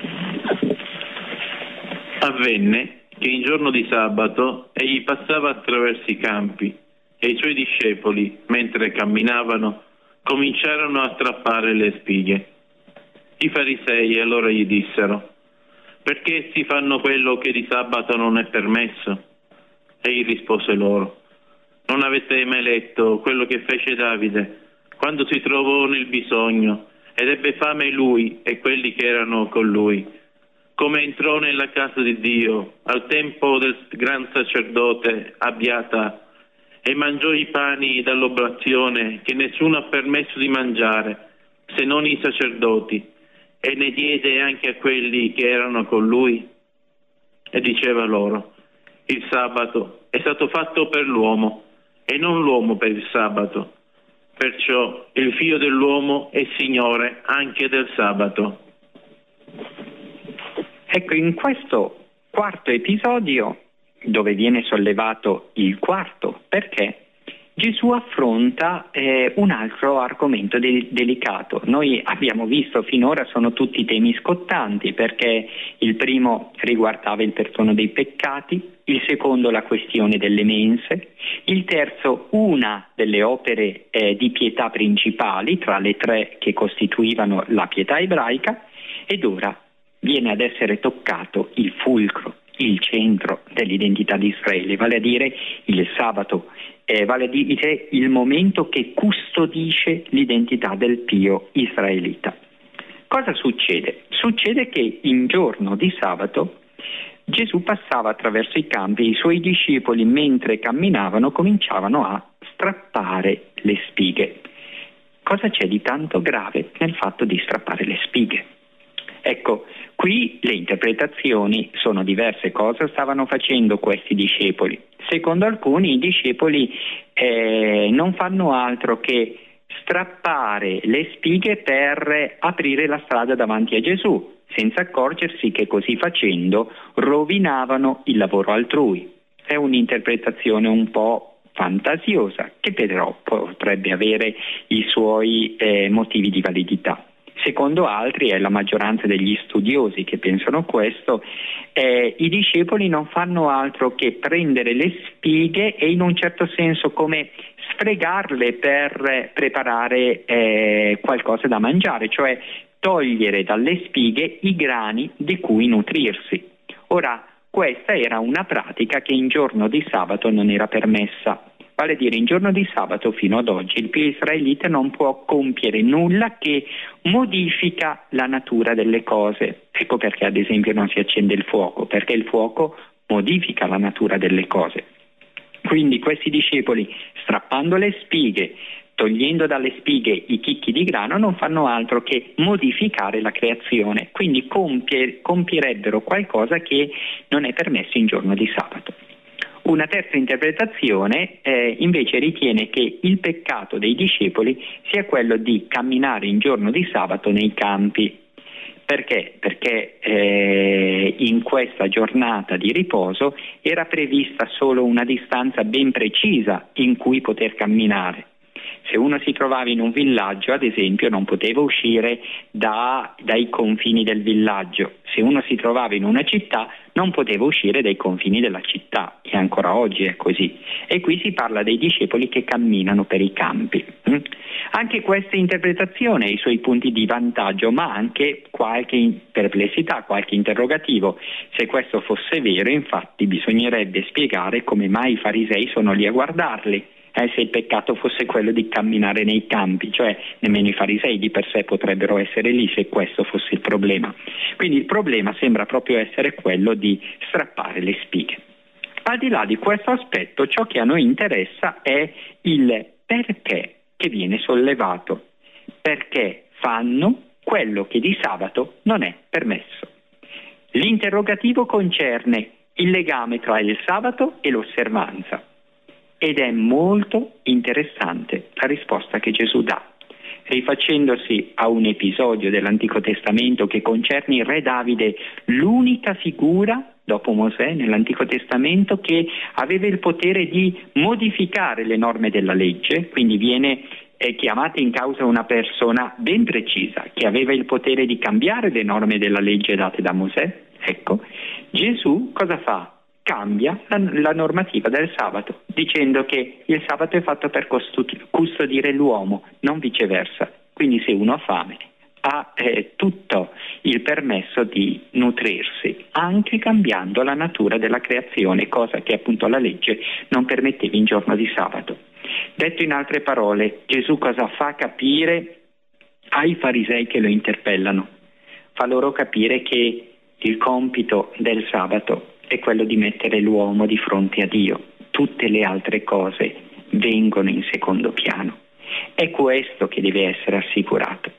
C: Avvenne che in giorno di sabato egli passava attraverso i campi e i suoi discepoli, mentre camminavano, cominciarono a strappare le spighe. I farisei allora gli dissero: perché essi fanno quello che di sabato non è permesso? Egli rispose loro: non avete mai letto quello che fece Davide quando si trovò nel bisogno ed ebbe fame lui e quelli che erano con lui, come entrò nella casa di Dio al tempo del gran sacerdote Abiata e mangiò i pani dall'oblazione che nessuno ha permesso di mangiare se non i sacerdoti, e ne diede anche a quelli che erano con lui? E diceva loro: il sabato è stato fatto per l'uomo e non l'uomo per il sabato. Perciò il Figlio dell'uomo è Signore anche del sabato.
B: Ecco, in questo 4 episodio, dove viene sollevato il 4 perché, Gesù affronta un altro argomento delicato. Noi abbiamo visto finora sono tutti temi scottanti, perché il primo riguardava il perdono dei peccati, il secondo la questione delle mense, il terzo una delle opere di pietà principali tra le 3 che costituivano la pietà ebraica, ed ora viene ad essere toccato il fulcro, il centro dell'identità di Israele, vale a dire il sabato, vale a dire il momento che custodisce l'identità del pio israelita. Cosa succede? Succede che in giorno di sabato Gesù passava attraverso i campi e i suoi discepoli, mentre camminavano, cominciavano a strappare le spighe. Cosa c'è di tanto grave nel fatto di strappare le spighe? Ecco, qui le interpretazioni sono diverse. Cosa stavano facendo questi discepoli? Secondo alcuni i discepoli non fanno altro che strappare le spighe per aprire la strada davanti a Gesù, senza accorgersi che così facendo rovinavano il lavoro altrui. È un'interpretazione un po' fantasiosa, che però potrebbe avere i suoi motivi di validità. Secondo altri, è la maggioranza degli studiosi che pensano questo, i discepoli non fanno altro che prendere le spighe e in un certo senso come sfregarle per preparare qualcosa da mangiare, cioè togliere dalle spighe i grani di cui nutrirsi. Ora, questa era una pratica che in giorno di sabato non era permessa. Vale a dire, in giorno di sabato fino ad oggi il pio israelita non può compiere nulla che modifica la natura delle cose. Ecco perché ad esempio non si accende il fuoco, perché il fuoco modifica la natura delle cose. Quindi questi discepoli, strappando le spighe, togliendo dalle spighe i chicchi di grano, non fanno altro che modificare la creazione, quindi compierebbero qualcosa che non è permesso in giorno di sabato. Una terza interpretazione invece ritiene che il peccato dei discepoli sia quello di camminare in giorno di sabato nei campi. Perché? Perché in questa giornata di riposo era prevista solo una distanza ben precisa in cui poter camminare. Se uno si trovava in un villaggio, ad esempio, non poteva uscire dai confini del villaggio. Se uno si trovava in una città, non poteva uscire dai confini della città, e ancora oggi è così. E qui si parla dei discepoli che camminano per i campi. Anche questa interpretazione ha i suoi punti di vantaggio, ma anche qualche perplessità, qualche interrogativo. Se questo fosse vero, infatti, bisognerebbe spiegare come mai i farisei sono lì a guardarli. Se il peccato fosse quello di camminare nei campi, cioè nemmeno i farisei di per sé potrebbero essere lì se questo fosse il problema. Quindi il problema sembra proprio essere quello di strappare le spighe. Al di là di questo aspetto, ciò che a noi interessa è il perché che viene sollevato. Perché fanno quello che di sabato non è permesso. L'interrogativo concerne il legame tra il sabato e l'osservanza. Ed è molto interessante la risposta che Gesù dà, rifacendosi a un episodio dell'Antico Testamento che concerne il re Davide, l'unica figura dopo Mosè nell'Antico Testamento che aveva il potere di modificare le norme della legge, quindi viene chiamata in causa una persona ben precisa che aveva il potere di cambiare le norme della legge date da Mosè. Ecco, Gesù cosa fa? Cambia la normativa del sabato, dicendo che il sabato è fatto per custodire l'uomo, non viceversa. Quindi se uno ha fame ha tutto il permesso di nutrirsi, anche cambiando la natura della creazione, cosa che appunto la legge non permetteva in giorno di sabato. Detto in altre parole, Gesù cosa fa capire ai farisei che lo interpellano? Fa loro capire che il compito del sabato è quello di mettere l'uomo di fronte a Dio. Tutte le altre cose vengono in secondo piano. È questo che deve essere assicurato.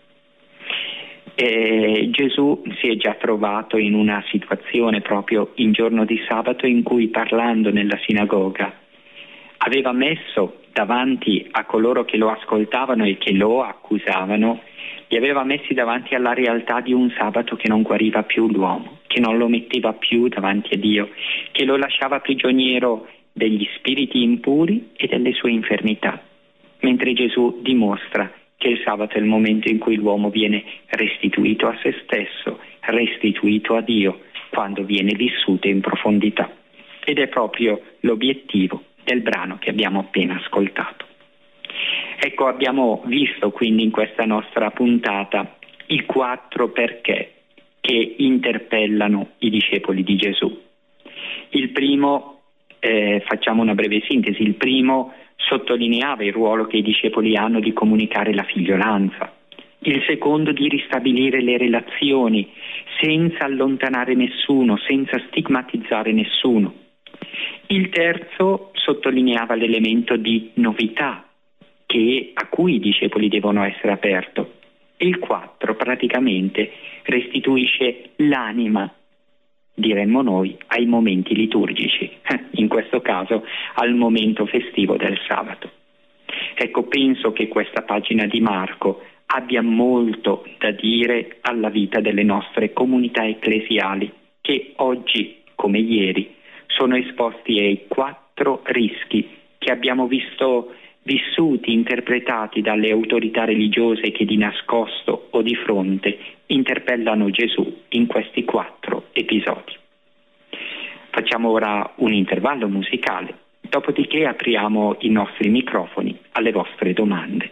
B: Gesù si è già trovato in una situazione proprio in giorno di sabato in cui, parlando nella sinagoga, aveva messo davanti a coloro che lo ascoltavano e che lo accusavano, li aveva messi davanti alla realtà di un sabato che non guariva più l'uomo, che non lo metteva più davanti a Dio, che lo lasciava prigioniero degli spiriti impuri e delle sue infermità. Mentre Gesù dimostra che il sabato è il momento in cui l'uomo viene restituito a se stesso, restituito a Dio, quando viene vissuto in profondità. Ed è proprio l'obiettivo del brano che abbiamo appena ascoltato. Ecco, abbiamo visto quindi in questa nostra puntata i 4 perché che interpellano i discepoli di Gesù. Il primo, facciamo una breve sintesi, il primo sottolineava il ruolo che i discepoli hanno di comunicare la figliolanza, il secondo di ristabilire le relazioni senza allontanare nessuno, senza stigmatizzare nessuno. Il terzo sottolineava l'elemento di novità a cui i discepoli devono essere aperti. E il 4 praticamente restituisce l'anima, diremmo noi, ai momenti liturgici, in questo caso al momento festivo del sabato. Ecco, penso che questa pagina di Marco abbia molto da dire alla vita delle nostre comunità ecclesiali che oggi, come ieri, sono esposti ai 4 rischi che abbiamo visto vissuti, interpretati dalle autorità religiose che di nascosto o di fronte interpellano Gesù in questi 4 episodi. Facciamo ora un intervallo musicale, dopodiché apriamo i nostri microfoni alle vostre domande.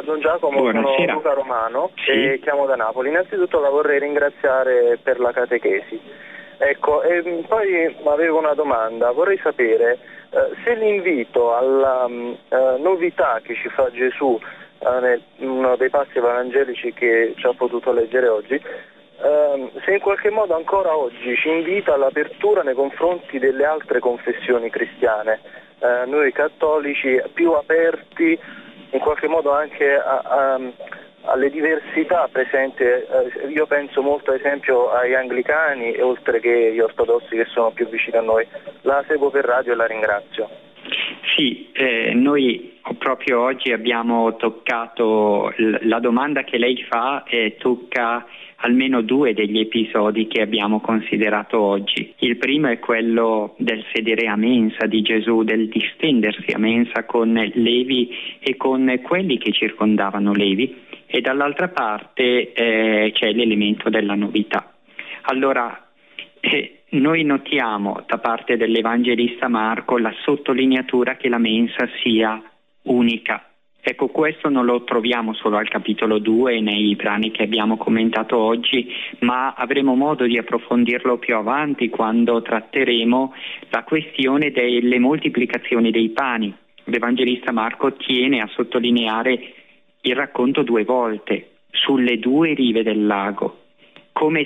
D: Don Giacomo,
B: Buonasera.
D: sono Luca Romano e
B: Sì.
D: chiamo da Napoli. Innanzitutto la vorrei ringraziare per la catechesi. Ecco, e poi avevo una domanda, vorrei sapere se l'invito alla novità che ci fa Gesù in uno dei passi evangelici che ci ha potuto leggere oggi, se in qualche modo ancora oggi ci invita all'apertura nei confronti delle altre confessioni cristiane, noi cattolici più aperti in qualche modo anche alle diversità presenti. Io penso molto ad esempio agli anglicani e oltre che gli ortodossi che sono più vicini a noi. La seguo per radio e la ringrazio.
B: Sì, noi proprio oggi abbiamo toccato la domanda che lei fa, tocca almeno 2 degli episodi che abbiamo considerato oggi. Il primo è quello del sedere a mensa di Gesù, del distendersi a mensa con Levi e con quelli che circondavano Levi, e dall'altra parte c'è l'elemento della novità. Allora, noi notiamo da parte dell'Evangelista Marco la sottolineatura che la mensa sia unica. Ecco, questo non lo troviamo solo al capitolo 2 nei brani che abbiamo commentato oggi, ma avremo modo di approfondirlo più avanti quando tratteremo la questione delle moltiplicazioni dei pani. L'Evangelista Marco tiene a sottolineare il racconto 2 volte, sulle 2 rive del lago, come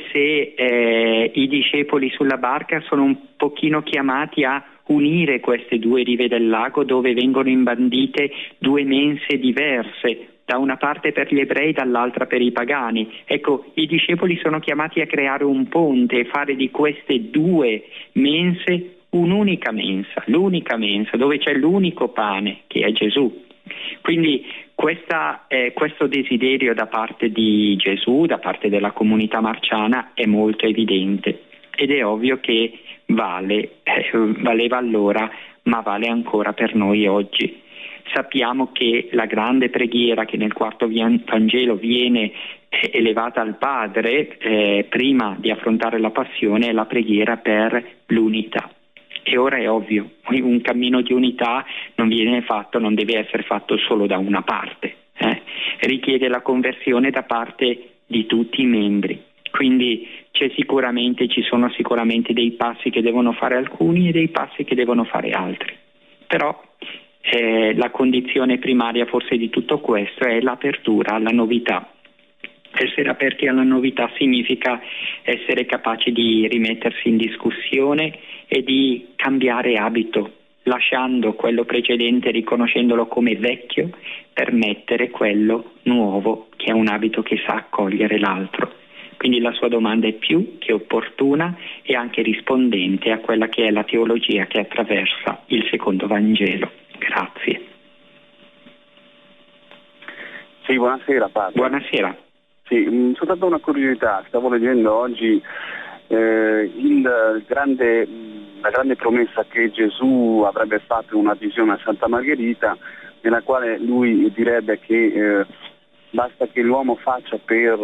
B: se i discepoli sulla barca sono un pochino chiamati a unire queste 2 rive del lago dove vengono imbandite 2 mense diverse, da una parte per gli ebrei, dall'altra per i pagani. Ecco, i discepoli sono chiamati a creare un ponte e fare di queste 2 mense un'unica mensa, l'unica mensa dove c'è l'unico pane che è Gesù. Quindi questo desiderio da parte di Gesù, da parte della comunità marciana, è molto evidente ed è ovvio che valeva allora, ma vale ancora per noi oggi. Sappiamo che la grande preghiera che nel 4° Vangelo viene elevata al Padre prima di affrontare la passione è la preghiera per l'unità. E ora è ovvio, un cammino di unità non viene fatto, non deve essere fatto solo da una parte, richiede la conversione da parte di tutti i membri. Quindi ci sono sicuramente dei passi che devono fare alcuni e dei passi che devono fare altri. Però la condizione primaria forse di tutto questo è l'apertura alla novità. Essere aperti alla novità significa essere capaci di rimettersi in discussione e di cambiare abito, lasciando quello precedente, riconoscendolo come vecchio, per mettere quello nuovo, che è un abito che sa accogliere l'altro. Quindi la sua domanda è più che opportuna e anche rispondente a quella che è la teologia che attraversa il secondo Vangelo. Grazie.
E: Sì, buonasera padre.
B: Buonasera.
E: Sì, soltanto una curiosità, stavo leggendo oggi la grande promessa che Gesù avrebbe fatto in una visione a Santa Margherita, nella quale lui direbbe che basta che l'uomo faccia per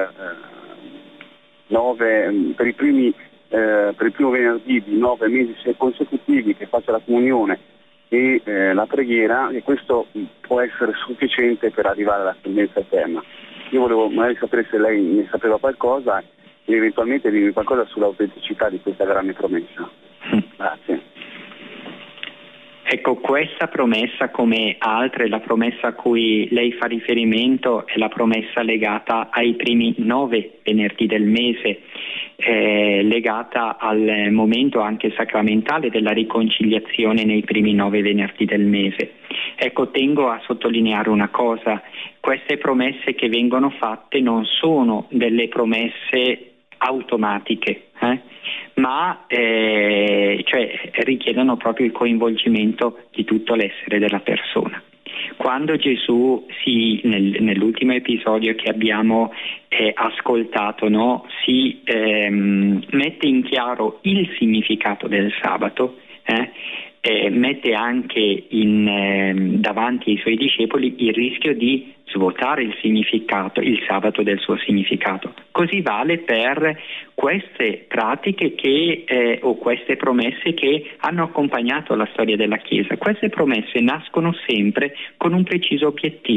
E: il primo venerdì di 9 mesi consecutivi, che faccia la comunione e la preghiera, e questo può essere sufficiente per arrivare alla salvezza eterna. Io volevo magari sapere se lei ne sapeva qualcosa e eventualmente dirmi qualcosa sull'autenticità di questa grande promessa. Grazie.
B: Ecco, questa promessa, come altre, la promessa a cui lei fa riferimento è la promessa legata ai primi 9 venerdì del mese, legata al momento anche sacramentale della riconciliazione nei primi 9 venerdì del mese. Ecco, tengo a sottolineare una cosa: queste promesse che vengono fatte non sono delle promesse automatiche, ma richiedono proprio il coinvolgimento di tutto l'essere della persona. Quando Gesù nell'ultimo episodio che abbiamo ascoltato, si mette in chiaro il significato del sabato, mette anche davanti ai suoi discepoli il rischio di svuotare il sabato del suo significato. Così vale per queste pratiche o queste promesse che hanno accompagnato la storia della Chiesa. Queste promesse nascono sempre con un preciso obiettivo,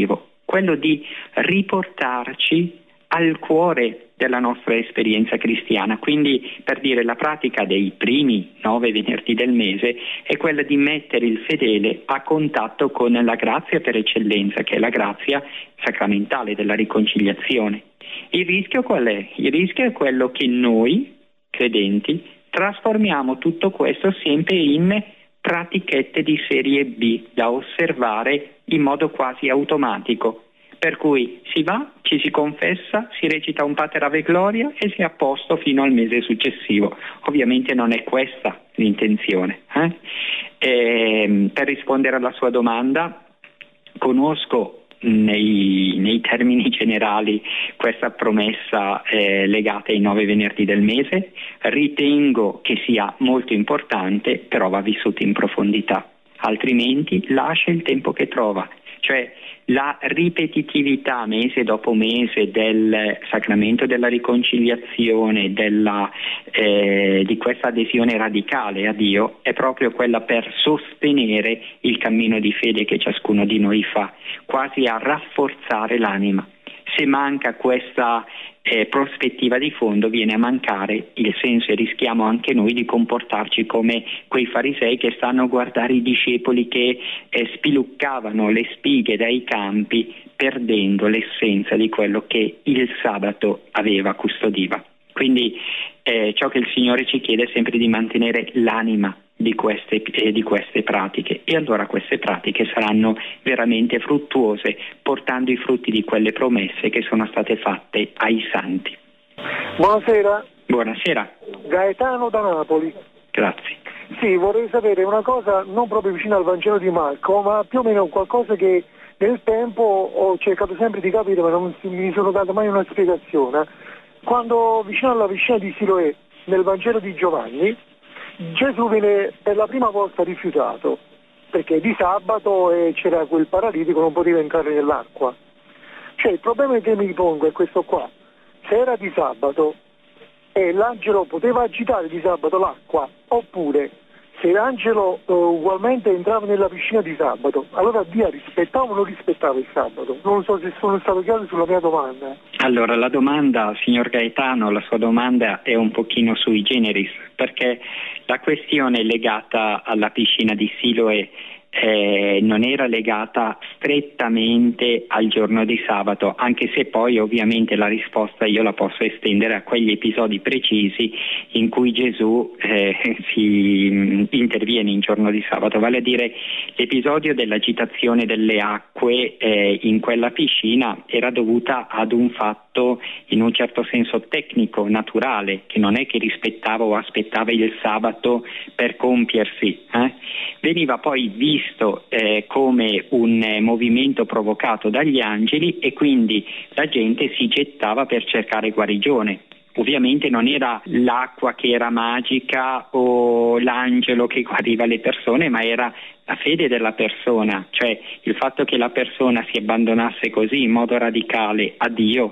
B: quello di riportarci al cuore della nostra esperienza cristiana. Quindi, per dire, la pratica dei primi 9 venerdì del mese è quella di mettere il fedele a contatto con la grazia per eccellenza, che è la grazia sacramentale della riconciliazione. Il rischio qual è? Il rischio è quello che noi, credenti, trasformiamo tutto questo sempre in pratichette di serie B da osservare in modo quasi automatico. Per cui si va, ci si confessa, si recita un Pater Ave Gloria e si è a posto fino al mese successivo. Ovviamente non è questa l'intenzione. Per rispondere alla sua domanda, conosco nei termini generali questa promessa legata ai 9 venerdì del mese, ritengo che sia molto importante, però va vissuta in profondità, altrimenti lascia il tempo che trova. Cioè la ripetitività mese dopo mese del sacramento della riconciliazione, di questa adesione radicale a Dio, è proprio quella per sostenere il cammino di fede che ciascuno di noi fa, quasi a rafforzare l'anima. Se manca questa prospettiva di fondo, viene a mancare il senso, e rischiamo anche noi di comportarci come quei farisei che stanno a guardare i discepoli che spiluccavano le spighe dai campi, perdendo l'essenza di quello che il sabato custodiva. Quindi ciò che il Signore ci chiede è sempre di mantenere l'anima di queste pratiche, e allora queste pratiche saranno veramente fruttuose, portando i frutti di quelle promesse che sono state fatte ai santi.
F: Buonasera.
B: Buonasera.
F: Gaetano da Napoli.
B: Grazie.
F: Sì, vorrei sapere una cosa non proprio vicino al Vangelo di Marco, ma più o meno qualcosa che nel tempo ho cercato sempre di capire, ma non mi sono dato mai una spiegazione. Quando vicino alla piscina di Siloè, nel Vangelo di Giovanni, Gesù viene per la prima volta rifiutato, perché di sabato c'era quel paralitico, non poteva entrare nell'acqua. Cioè il problema che mi pongo è questo qua: se era di sabato e l'angelo poteva agitare di sabato l'acqua, oppure se l'angelo ugualmente entrava nella piscina di sabato, allora Dio rispettava o non rispettava il sabato? Non so se sono stato chiaro sulla mia domanda.
B: Allora, la domanda, signor Gaetano, la sua domanda è un pochino sui generis, perché la questione legata alla piscina di Siloè non era legata strettamente al giorno di sabato, anche se poi ovviamente la risposta io la posso estendere a quegli episodi precisi in cui Gesù si interviene in giorno di sabato, vale a dire l'episodio dell'agitazione delle acque in quella piscina era dovuta ad un fatto in un certo senso tecnico, naturale, che non è che rispettava o aspettava il sabato per compiersi. Veniva poi visto come un movimento provocato dagli angeli, e quindi la gente si gettava per cercare guarigione. Ovviamente non era l'acqua che era magica o l'angelo che guariva le persone, ma era la fede della persona, cioè il fatto che la persona si abbandonasse così in modo radicale a Dio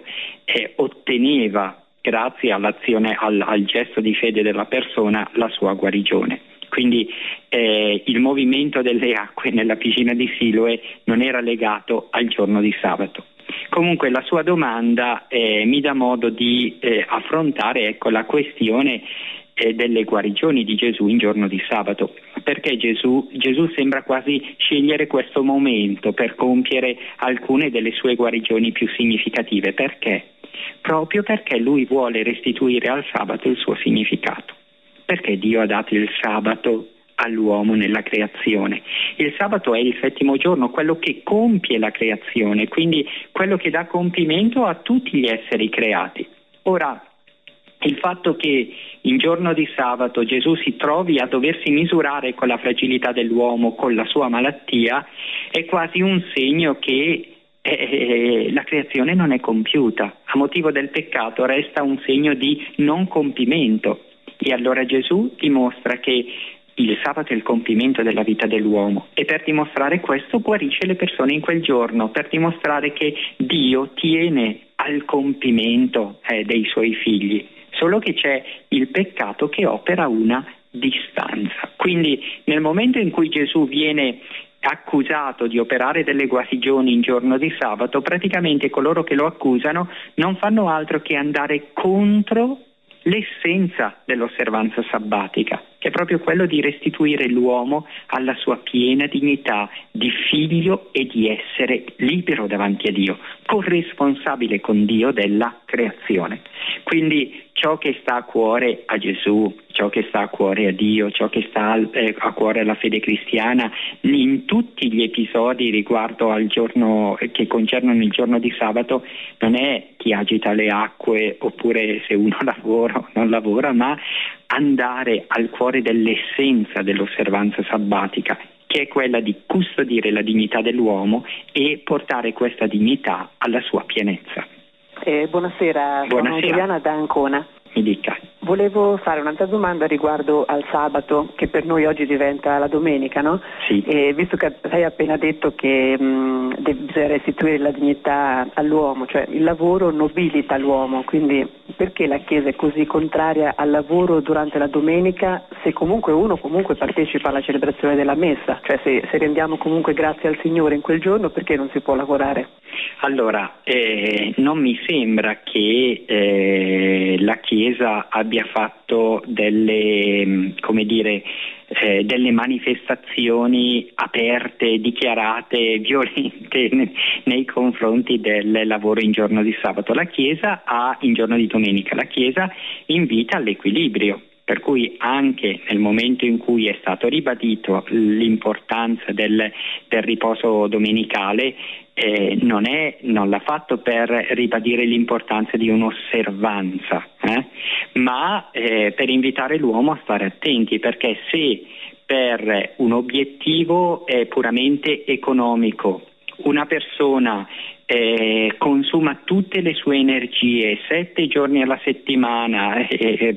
B: otteneva, grazie all'azione, al gesto di fede della persona, la sua guarigione. Quindi il movimento delle acque nella piscina di Siloè non era legato al giorno di sabato. Comunque la sua domanda mi dà modo di affrontare la questione delle guarigioni di Gesù in giorno di sabato, perché Gesù sembra quasi scegliere questo momento per compiere alcune delle sue guarigioni più significative. Perché? Proprio perché lui vuole restituire al sabato il suo significato. Perché Dio ha dato il sabato all'uomo nella creazione? Il sabato è il 7° giorno, quello che compie la creazione, quindi quello che dà compimento a tutti gli esseri creati. Ora, il fatto che in giorno di sabato Gesù si trovi a doversi misurare con la fragilità dell'uomo, con la sua malattia, è quasi un segno che la creazione non è compiuta. A motivo del peccato resta un segno di non compimento. E allora Gesù dimostra che il sabato è il compimento della vita dell'uomo, e per dimostrare questo guarisce le persone in quel giorno, per dimostrare che Dio tiene al compimento dei suoi figli, solo che c'è il peccato che opera una distanza. Quindi nel momento in cui Gesù viene accusato di operare delle guarigioni in giorno di sabato, praticamente coloro che lo accusano non fanno altro che andare contro l'essenza dell'osservanza sabbatica, che è proprio quello di restituire l'uomo alla sua piena dignità di figlio e di essere libero davanti a Dio, corresponsabile con Dio della creazione. Quindi ciò che sta a cuore a Gesù, ciò che sta a cuore a Dio, ciò che sta a cuore alla fede cristiana, in tutti gli episodi riguardo al giorno che concernono il giorno di sabato, non è chi agita le acque oppure se uno lavora o non lavora, ma andare al cuore dell'essenza dell'osservanza sabbatica, che è quella di custodire la dignità dell'uomo e portare questa dignità alla sua pienezza.
G: Buonasera, sono Giuliana da Ancona.
B: Mi dica.
G: Volevo fare un'altra domanda riguardo al sabato, che per noi oggi diventa la domenica, no?
B: Sì.
G: Visto che lei ha appena detto che bisogna restituire la dignità all'uomo, cioè il lavoro nobilita l'uomo, quindi perché la Chiesa è così contraria al lavoro durante la domenica, se comunque uno partecipa alla celebrazione della messa, cioè se rendiamo comunque grazie al Signore in quel giorno, perché non si può lavorare?
B: Allora, non mi sembra che la Chiesa abbia fatto delle manifestazioni aperte, dichiarate, violente nei confronti del lavoro in giorno di sabato. La Chiesa in giorno di domenica, la Chiesa invita all'equilibrio. Per cui anche nel momento in cui è stato ribadito l'importanza del riposo domenicale, non l'ha fatto per ribadire l'importanza di un'osservanza, ma per invitare l'uomo a stare attenti, perché se per un obiettivo puramente economico una persona consuma tutte le sue energie 7 giorni alla settimana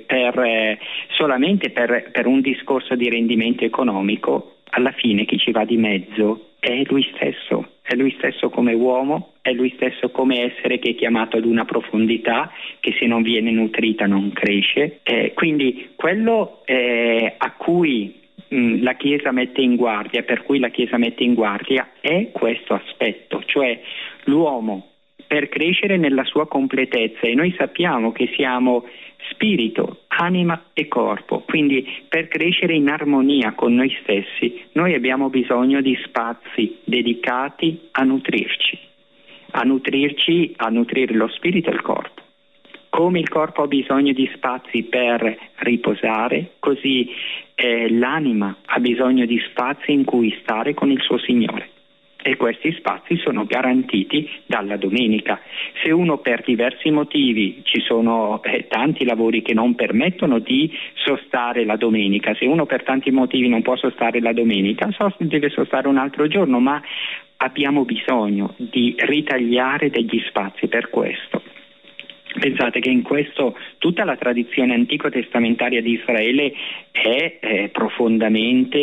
B: solamente per un discorso di rendimento economico, alla fine chi ci va di mezzo è lui stesso come uomo, è lui stesso come essere che è chiamato ad una profondità che se non viene nutrita non cresce. Quindi quello a cui la Chiesa mette in guardia, per cui la Chiesa mette in guardia è questo aspetto, cioè l'uomo per crescere nella sua completezza, e noi sappiamo che siamo spirito, anima e corpo, quindi per crescere in armonia con noi stessi noi abbiamo bisogno di spazi dedicati a nutrirci, a nutrire lo spirito e il corpo. Come il corpo ha bisogno di spazi per riposare, così l'anima ha bisogno di spazi in cui stare con il suo Signore. E questi spazi sono garantiti dalla domenica. Se uno per diversi motivi, ci sono tanti lavori che non permettono di sostare la domenica, se uno per tanti motivi non può sostare la domenica, deve sostare un altro giorno, ma abbiamo bisogno di ritagliare degli spazi per questo. Pensate che in questo tutta la tradizione antico-testamentaria di Israele è profondamente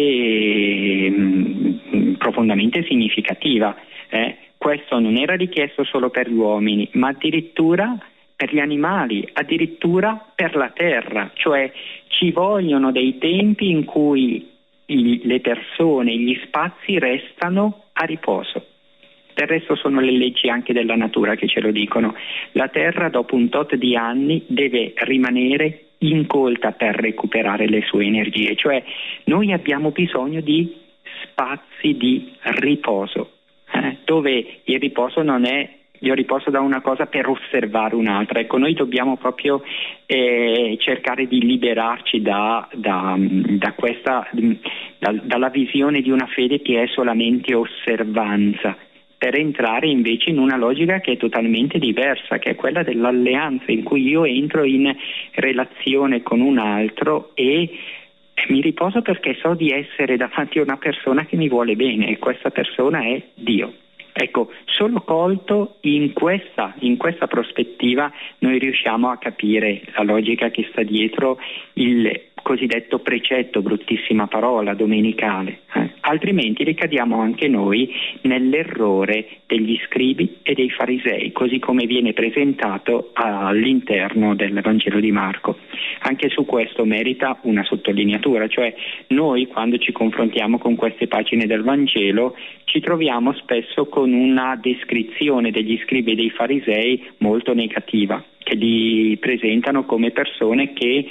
B: significativa. Questo non era richiesto solo per gli uomini, ma addirittura per gli animali, addirittura per la terra, cioè ci vogliono dei tempi in cui le persone, gli spazi restano a riposo. Del resto sono le leggi anche della natura che ce lo dicono. La terra dopo un tot di anni deve rimanere incolta per recuperare le sue energie, cioè noi abbiamo bisogno di spazi di riposo, dove il riposo non è io riposo da una cosa per osservare un'altra. Ecco, noi dobbiamo proprio cercare di liberarci dalla visione di una fede che è solamente osservanza, per entrare invece in una logica che è totalmente diversa, che è quella dell'alleanza, in cui io entro in relazione con un altro e mi riposo perché so di essere davanti a una persona che mi vuole bene, e questa persona è Dio. Ecco, solo colto in questa prospettiva noi riusciamo a capire la logica che sta dietro cosiddetto precetto, bruttissima parola, domenicale. Altrimenti ricadiamo anche noi nell'errore degli scribi e dei farisei, così come viene presentato all'interno del Vangelo di Marco. Anche su questo merita una sottolineatura, cioè noi quando ci confrontiamo con queste pagine del Vangelo ci troviamo spesso con una descrizione degli scribi e dei farisei molto negativa, che li presentano come persone che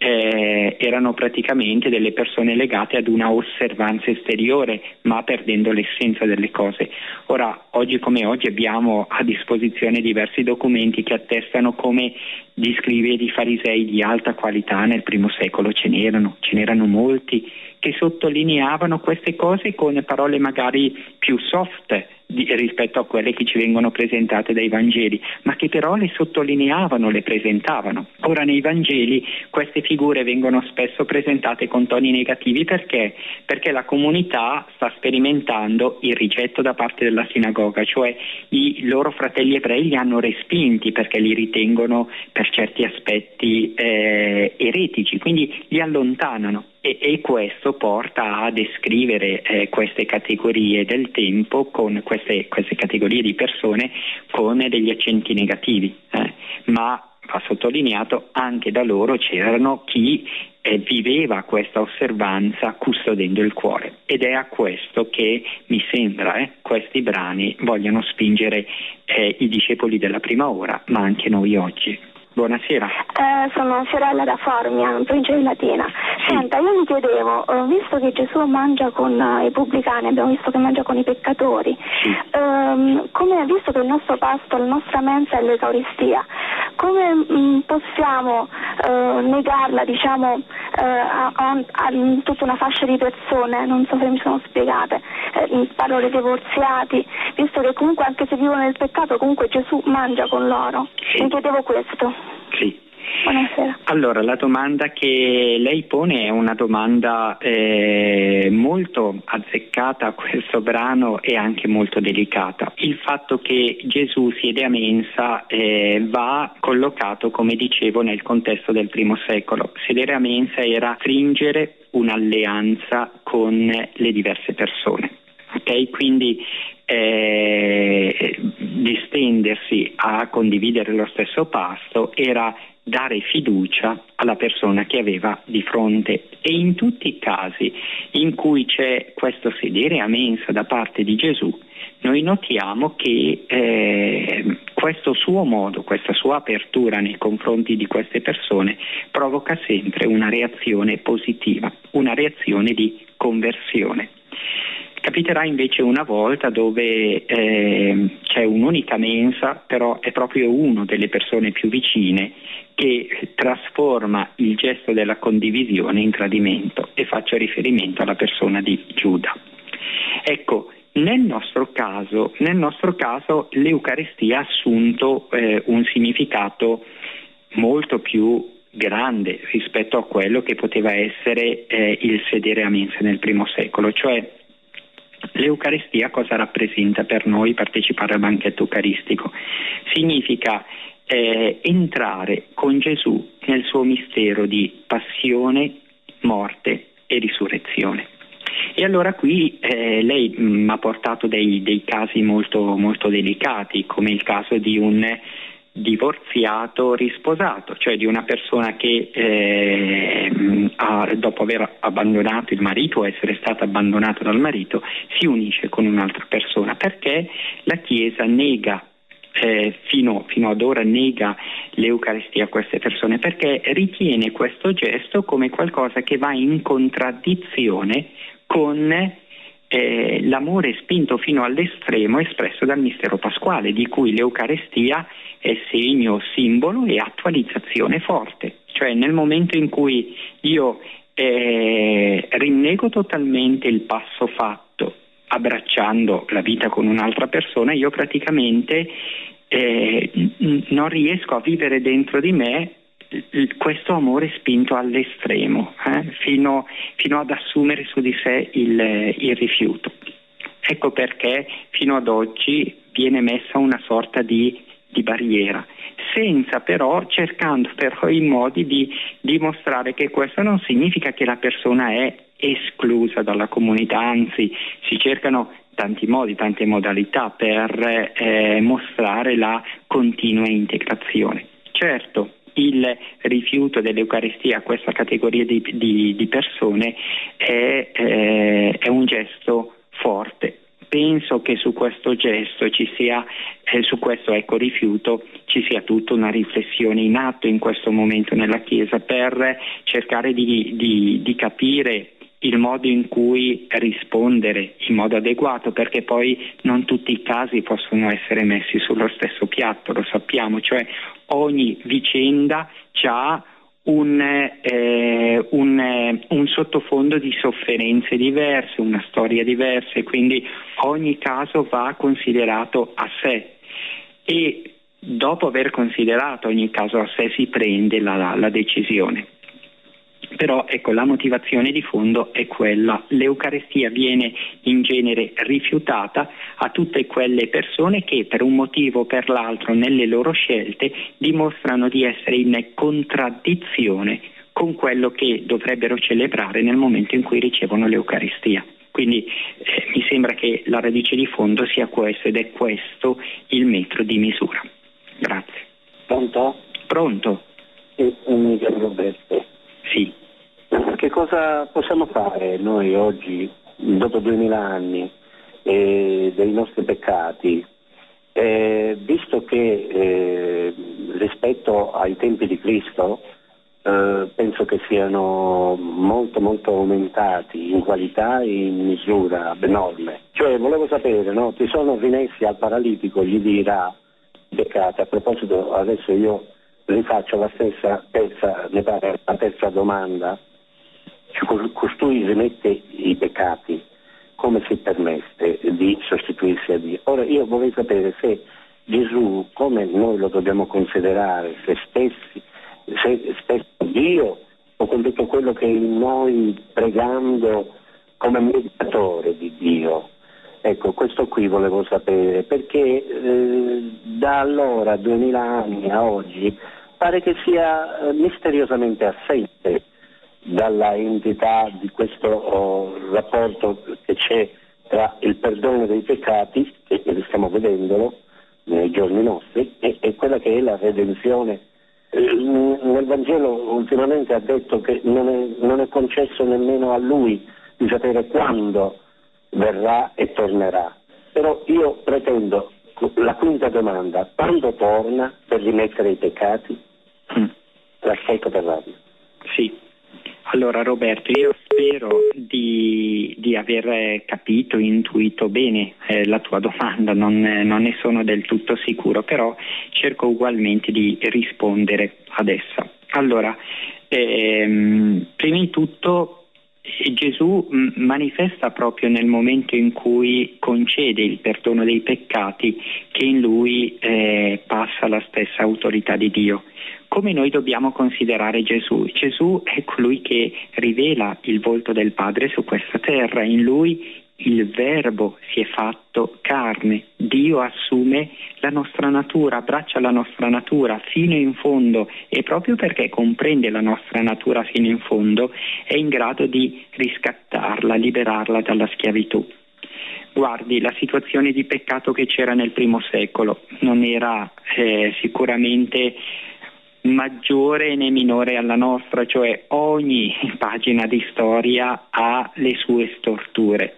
B: erano praticamente delle persone legate ad una osservanza esteriore, ma perdendo l'essenza delle cose. Ora, oggi come oggi abbiamo a disposizione diversi documenti che attestano come gli scribi e i farisei di alta qualità nel primo secolo ce n'erano molti che sottolineavano queste cose con parole magari più soft rispetto a quelle che ci vengono presentate dai Vangeli, ma che però le sottolineavano, le presentavano. Ora nei Vangeli queste figure vengono spesso presentate con toni negativi perché la comunità sta sperimentando il rigetto da parte della sinagoga, cioè i loro fratelli ebrei li hanno respinti perché li ritengono per certi aspetti eretici, quindi li allontanano. E questo porta a descrivere queste categorie del tempo, con queste categorie di persone, con degli accenti negativi. Ma va sottolineato, anche da loro c'erano chi viveva questa osservanza custodendo il cuore. Ed è a questo che mi sembra questi brani vogliono spingere i discepoli della prima ora, ma anche noi oggi. Buonasera.
H: Sono Fiorella da Formia, in provincia di Latina.
B: Sì.
H: Senta, io mi chiedevo, visto che Gesù mangia con i pubblicani, abbiamo visto che mangia con i peccatori,
B: Sì.
H: come visto che il nostro pasto, la nostra mensa è l'Eucaristia, come possiamo negarla, diciamo, a tutta una fascia di persone, non so se mi sono spiegate, parlo dei divorziati, visto che comunque anche se vivono nel peccato comunque Gesù mangia con loro.
B: Sì.
H: Mi chiedevo questo.
B: Sì.
H: Buonasera.
B: Allora, la domanda che lei pone è una domanda molto azzeccata a questo brano e anche molto delicata. Il fatto che Gesù siede a mensa va collocato, come dicevo, nel contesto del primo secolo. Sedere a mensa era stringere un'alleanza con le diverse persone. Okay? Quindi distendersi a condividere lo stesso pasto era dare fiducia alla persona che aveva di fronte, e in tutti i casi in cui c'è questo sedere a mensa da parte di Gesù, noi notiamo che questo suo modo, questa sua apertura nei confronti di queste persone provoca sempre una reazione positiva, una reazione di conversione. Capiterà invece una volta dove c'è un'unica mensa, però è proprio uno delle persone più vicine che trasforma il gesto della condivisione in tradimento, e faccio riferimento alla persona di Giuda. Ecco, nel nostro caso l'Eucaristia ha assunto un significato molto più grande rispetto a quello che poteva essere il sedere a mensa nel primo secolo, cioè l'Eucaristia cosa rappresenta per noi partecipare al banchetto eucaristico? Significa entrare con Gesù nel suo mistero di passione, morte e risurrezione. E allora qui lei mi ha portato dei casi molto, molto delicati, come il caso di un divorziato risposato, cioè di una persona che dopo aver abbandonato il marito o essere stata abbandonata dal marito si unisce con un'altra persona, perché la Chiesa nega fino ad ora nega l'Eucaristia a queste persone, perché ritiene questo gesto come qualcosa che va in contraddizione con l'amore spinto fino all'estremo espresso dal mistero pasquale, di cui l'Eucaristia è segno, simbolo e attualizzazione forte. Cioè nel momento in cui io rinnego totalmente il passo fatto abbracciando la vita con un'altra persona, io praticamente non riesco a vivere dentro di me questo amore spinto all'estremo, fino ad assumere su di sé il rifiuto. Ecco perché fino ad oggi viene messa una sorta di barriera, senza però, cercando però i modi di dimostrare che questo non significa che la persona è esclusa dalla comunità, anzi si cercano tanti modi, tante modalità per mostrare la continua integrazione. Certo, il rifiuto dell'Eucaristia a questa categoria di persone è un gesto forte. Penso che su questo gesto ci sia, su questo rifiuto, ci sia tutta una riflessione in atto in questo momento nella Chiesa per cercare di capire il modo in cui rispondere in modo adeguato, perché poi non tutti i casi possono essere messi sullo stesso piatto, lo sappiamo, cioè ogni vicenda ha un sottofondo di sofferenze diverse, una storia diversa, e quindi ogni caso va considerato a sé, e dopo aver considerato ogni caso a sé si prende la decisione. Però ecco, la motivazione di fondo è quella: l'Eucaristia viene in genere rifiutata a tutte quelle persone che per un motivo o per l'altro nelle loro scelte dimostrano di essere in contraddizione con quello che dovrebbero celebrare nel momento in cui ricevono l'Eucaristia. Quindi mi sembra che la radice di fondo sia questo, ed è questo il metro di misura. Grazie.
I: Pronto?
B: Pronto?
I: Michele Roberto.
B: Sì.
I: Che cosa possiamo fare noi oggi, dopo 2000 anni, dei nostri peccati, visto che rispetto ai tempi di Cristo penso che siano molto molto aumentati in qualità e in misura abnorme. Cioè volevo sapere, no? Ti sono rinessi al paralitico, gli dirà peccati. A proposito, adesso io rifaccio la stessa terza domanda. Costui rimette i peccati, come si permette di sostituirsi a Dio? Ora io vorrei sapere se Gesù, come noi lo dobbiamo considerare, se stesso Dio, o con tutto quello che è in noi pregando come mediatore di Dio. Ecco, questo qui volevo sapere, perché da allora, 2000 anni a oggi, pare che sia misteriosamente assente dalla entità di questo rapporto che c'è tra il perdono dei peccati, che stiamo vedendolo nei giorni nostri, e quella che è la redenzione. Nel Vangelo ultimamente ha detto che non è concesso nemmeno a lui di sapere quando verrà e tornerà. Però io pretendo la quinta domanda: quando torna per rimettere i peccati? L'ascolto per radio.
B: Sì. Allora Roberto, io spero di aver capito, intuito bene la tua domanda, non ne sono del tutto sicuro, però cerco ugualmente di rispondere ad essa. Allora, prima di tutto Gesù manifesta proprio nel momento in cui concede il perdono dei peccati che in lui passa la stessa autorità di Dio. Come noi dobbiamo considerare Gesù? Gesù è colui che rivela il volto del Padre su questa terra. In lui il Verbo si è fatto carne. Dio assume la nostra natura, abbraccia la nostra natura fino in fondo, e proprio perché comprende la nostra natura fino in fondo è in grado di riscattarla, liberarla dalla schiavitù. Guardi, la situazione di peccato che c'era nel primo secolo non era sicuramente maggiore né minore alla nostra, cioè ogni pagina di storia ha le sue storture.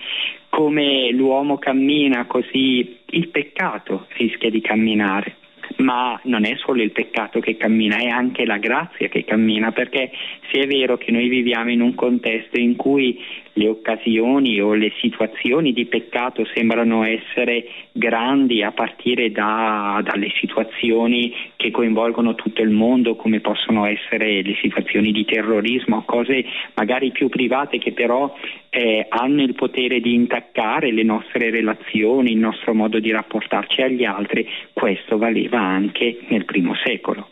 B: Come l'uomo cammina, così il peccato rischia di camminare. Ma non è solo il peccato che cammina, è anche la grazia che cammina, perché se è vero che noi viviamo in un contesto in cui le occasioni o le situazioni di peccato sembrano essere grandi, a partire dalle situazioni che coinvolgono tutto il mondo, come possono essere le situazioni di terrorismo, cose magari più private che però hanno il potere di intaccare le nostre relazioni, il nostro modo di rapportarci agli altri. Questo valeva anche nel primo secolo.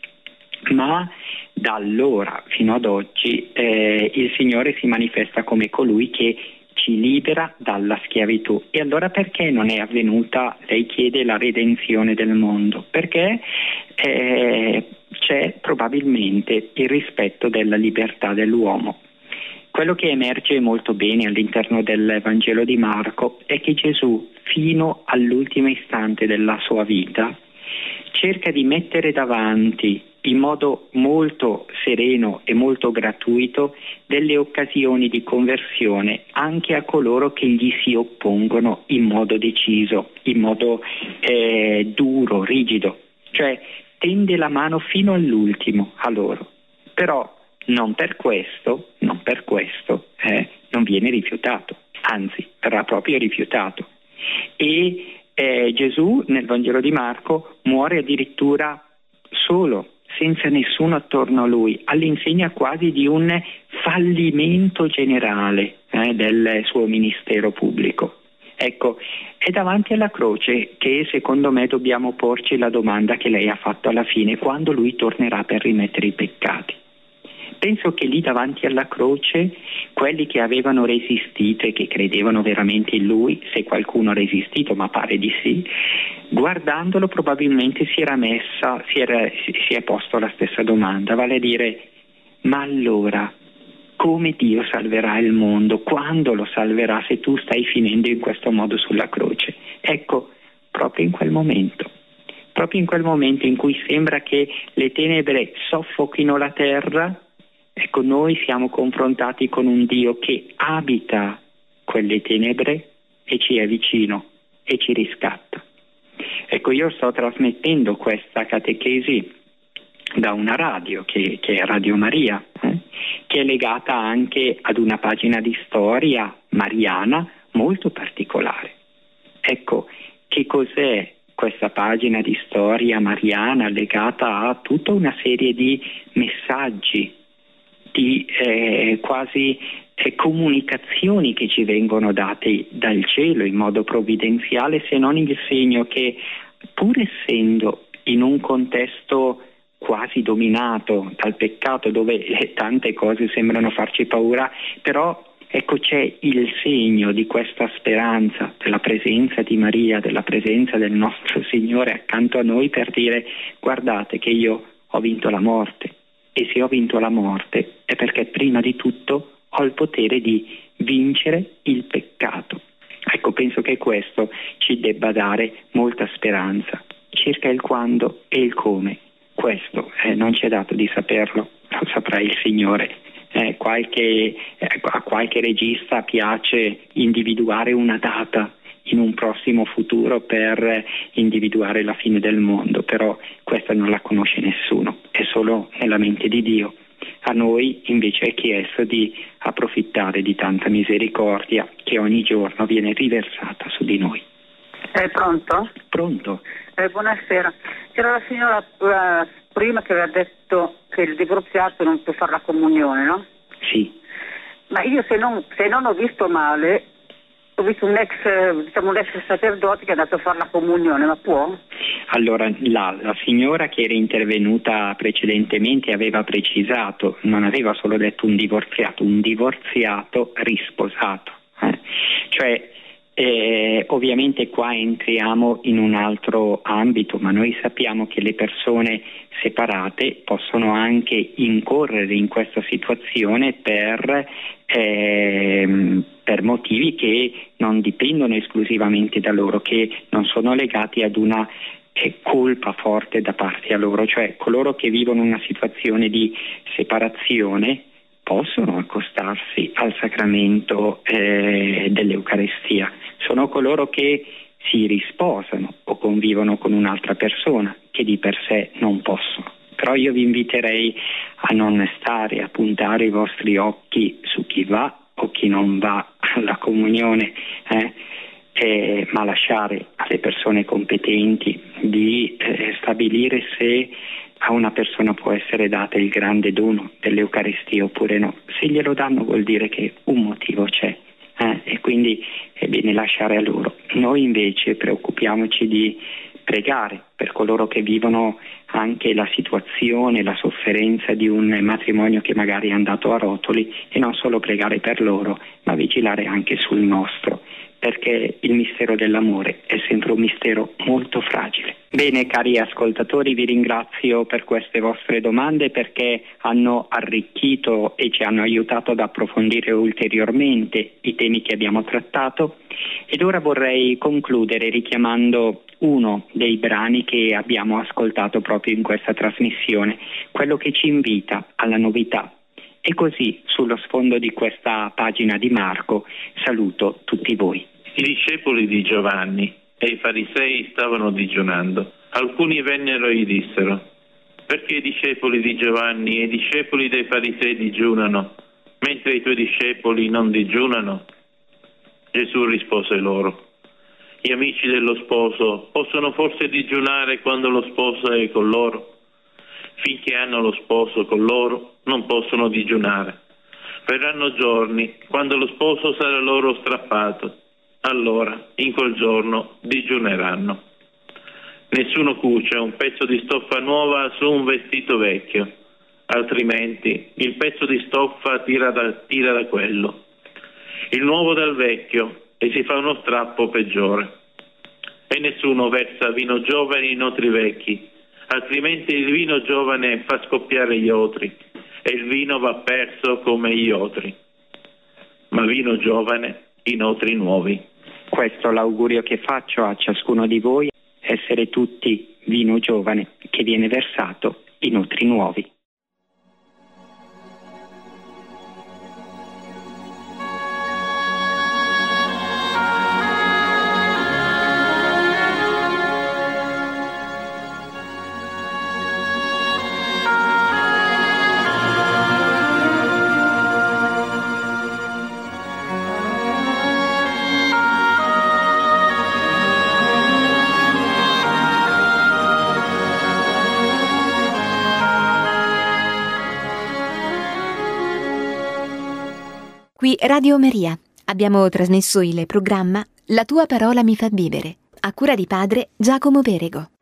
B: Ma da allora fino ad oggi il Signore si manifesta come colui che ci libera dalla schiavitù. E allora perché non è avvenuta, lei chiede, la redenzione del mondo? Perché c'è probabilmente il rispetto della libertà dell'uomo. Quello che emerge molto bene all'interno del Vangelo di Marco è che Gesù, fino all'ultimo istante della sua vita, cerca di mettere davanti in modo molto sereno e molto gratuito delle occasioni di conversione anche a coloro che gli si oppongono in modo deciso, in modo duro, rigido, cioè tende la mano fino all'ultimo a loro, però non per questo non viene rifiutato, anzi verrà proprio rifiutato. E Gesù nel Vangelo di Marco muore addirittura solo, senza nessuno attorno a lui, all'insegna quasi di un fallimento generale del suo ministero pubblico. Ecco, è davanti alla croce che secondo me dobbiamo porci la domanda che lei ha fatto alla fine, quando lui tornerà per rimettere i peccati. Penso che lì davanti alla croce quelli che avevano resistito e che credevano veramente in lui, se qualcuno ha resistito, ma pare di sì, guardandolo probabilmente si è posto la stessa domanda, vale a dire: ma allora come Dio salverà il mondo? Quando lo salverà se tu stai finendo in questo modo sulla croce? Ecco, proprio in quel momento in cui sembra che le tenebre soffochino la terra, ecco, noi siamo confrontati con un Dio che abita quelle tenebre e ci è vicino e ci riscatta. Ecco, io sto trasmettendo questa catechesi da una radio che è Radio Maria, che è legata anche ad una pagina di storia mariana molto particolare. Ecco, che cos'è questa pagina di storia mariana legata a tutta una serie di messaggi, di quasi comunicazioni che ci vengono date dal cielo in modo provvidenziale, se non il segno che, pur essendo in un contesto quasi dominato dal peccato, dove tante cose sembrano farci paura, però ecco, c'è il segno di questa speranza, della presenza di Maria, della presenza del nostro Signore accanto a noi, per dire: guardate che io ho vinto la morte, e se ho vinto la morte è perché prima di tutto ho il potere di vincere il peccato. Ecco, penso che questo ci debba dare molta speranza. Circa il quando e il come, questo non ci è dato di saperlo, lo saprà il Signore. A qualche regista piace individuare una data in un prossimo futuro per individuare la fine del mondo, però questa non la conosce nessuno, è solo nella mente di Dio. A noi invece è chiesto di approfittare di tanta misericordia che ogni giorno viene riversata su di noi.
J: È pronto?
B: Pronto.
J: Buonasera. C'era la signora prima che aveva detto che il divorziato non può fare la comunione, no?
B: Sì.
J: Ma io se non ho visto male, ho visto un ex sacerdote che è andato a fare la comunione, ma può?
B: Allora, la signora che era intervenuta precedentemente aveva precisato, non aveva solo detto un divorziato risposato. Cioè, ovviamente qua entriamo in un altro ambito, ma noi sappiamo che le persone separate possono anche incorrere in questa situazione per motivi che non dipendono esclusivamente da loro, che non sono legati ad una colpa forte da parte a loro, cioè coloro che vivono una situazione di separazione possono accostarsi al sacramento dell'Eucarestia. Sono coloro che si risposano o convivono con un'altra persona, che di per sé non possono. Però io vi inviterei a non stare a puntare i vostri occhi su chi va o chi non va alla comunione, ma lasciare alle persone competenti di stabilire se a una persona può essere data il grande dono dell'Eucaristia oppure no. Se glielo danno vuol dire che un motivo c'è, e quindi è bene lasciare a loro. Noi invece preoccupiamoci di pregare per coloro che vivono anche la situazione, la sofferenza di un matrimonio che magari è andato a rotoli, e non solo pregare per loro, ma vigilare anche sul nostro, perché il mistero dell'amore è sempre un mistero molto fragile. Bene, cari ascoltatori, vi ringrazio per queste vostre domande, perché hanno arricchito e ci hanno aiutato ad approfondire ulteriormente i temi che abbiamo trattato, ed ora vorrei concludere richiamando uno dei brani che abbiamo ascoltato proprio in questa trasmissione, quello che ci invita alla novità. E così, sullo sfondo di questa pagina di Marco, saluto tutti voi.
C: I discepoli di Giovanni e i farisei stavano digiunando. Alcuni vennero e gli dissero: perché i discepoli di Giovanni e i discepoli dei farisei digiunano, mentre i tuoi discepoli non digiunano? Gesù rispose loro: gli amici dello sposo possono forse digiunare quando lo sposo è con loro? Finché hanno lo sposo con loro non possono digiunare. Verranno giorni quando lo sposo sarà loro strappato. Allora, in quel giorno, digiuneranno. Nessuno cuce un pezzo di stoffa nuova su un vestito vecchio, altrimenti il pezzo di stoffa tira da quello. Il nuovo dal vecchio, e si fa uno strappo peggiore. E nessuno versa vino giovane in otri vecchi, altrimenti il vino giovane fa scoppiare gli otri, e il vino va perso come gli otri. Ma vino giovane in otri nuovi.
B: Questo l'augurio che faccio a ciascuno di voi, essere tutti vino giovane che viene versato in otri nuovi.
A: Qui Radio Maria. Abbiamo trasmesso il programma La tua parola mi fa vivere, a cura di padre Giacomo Perego.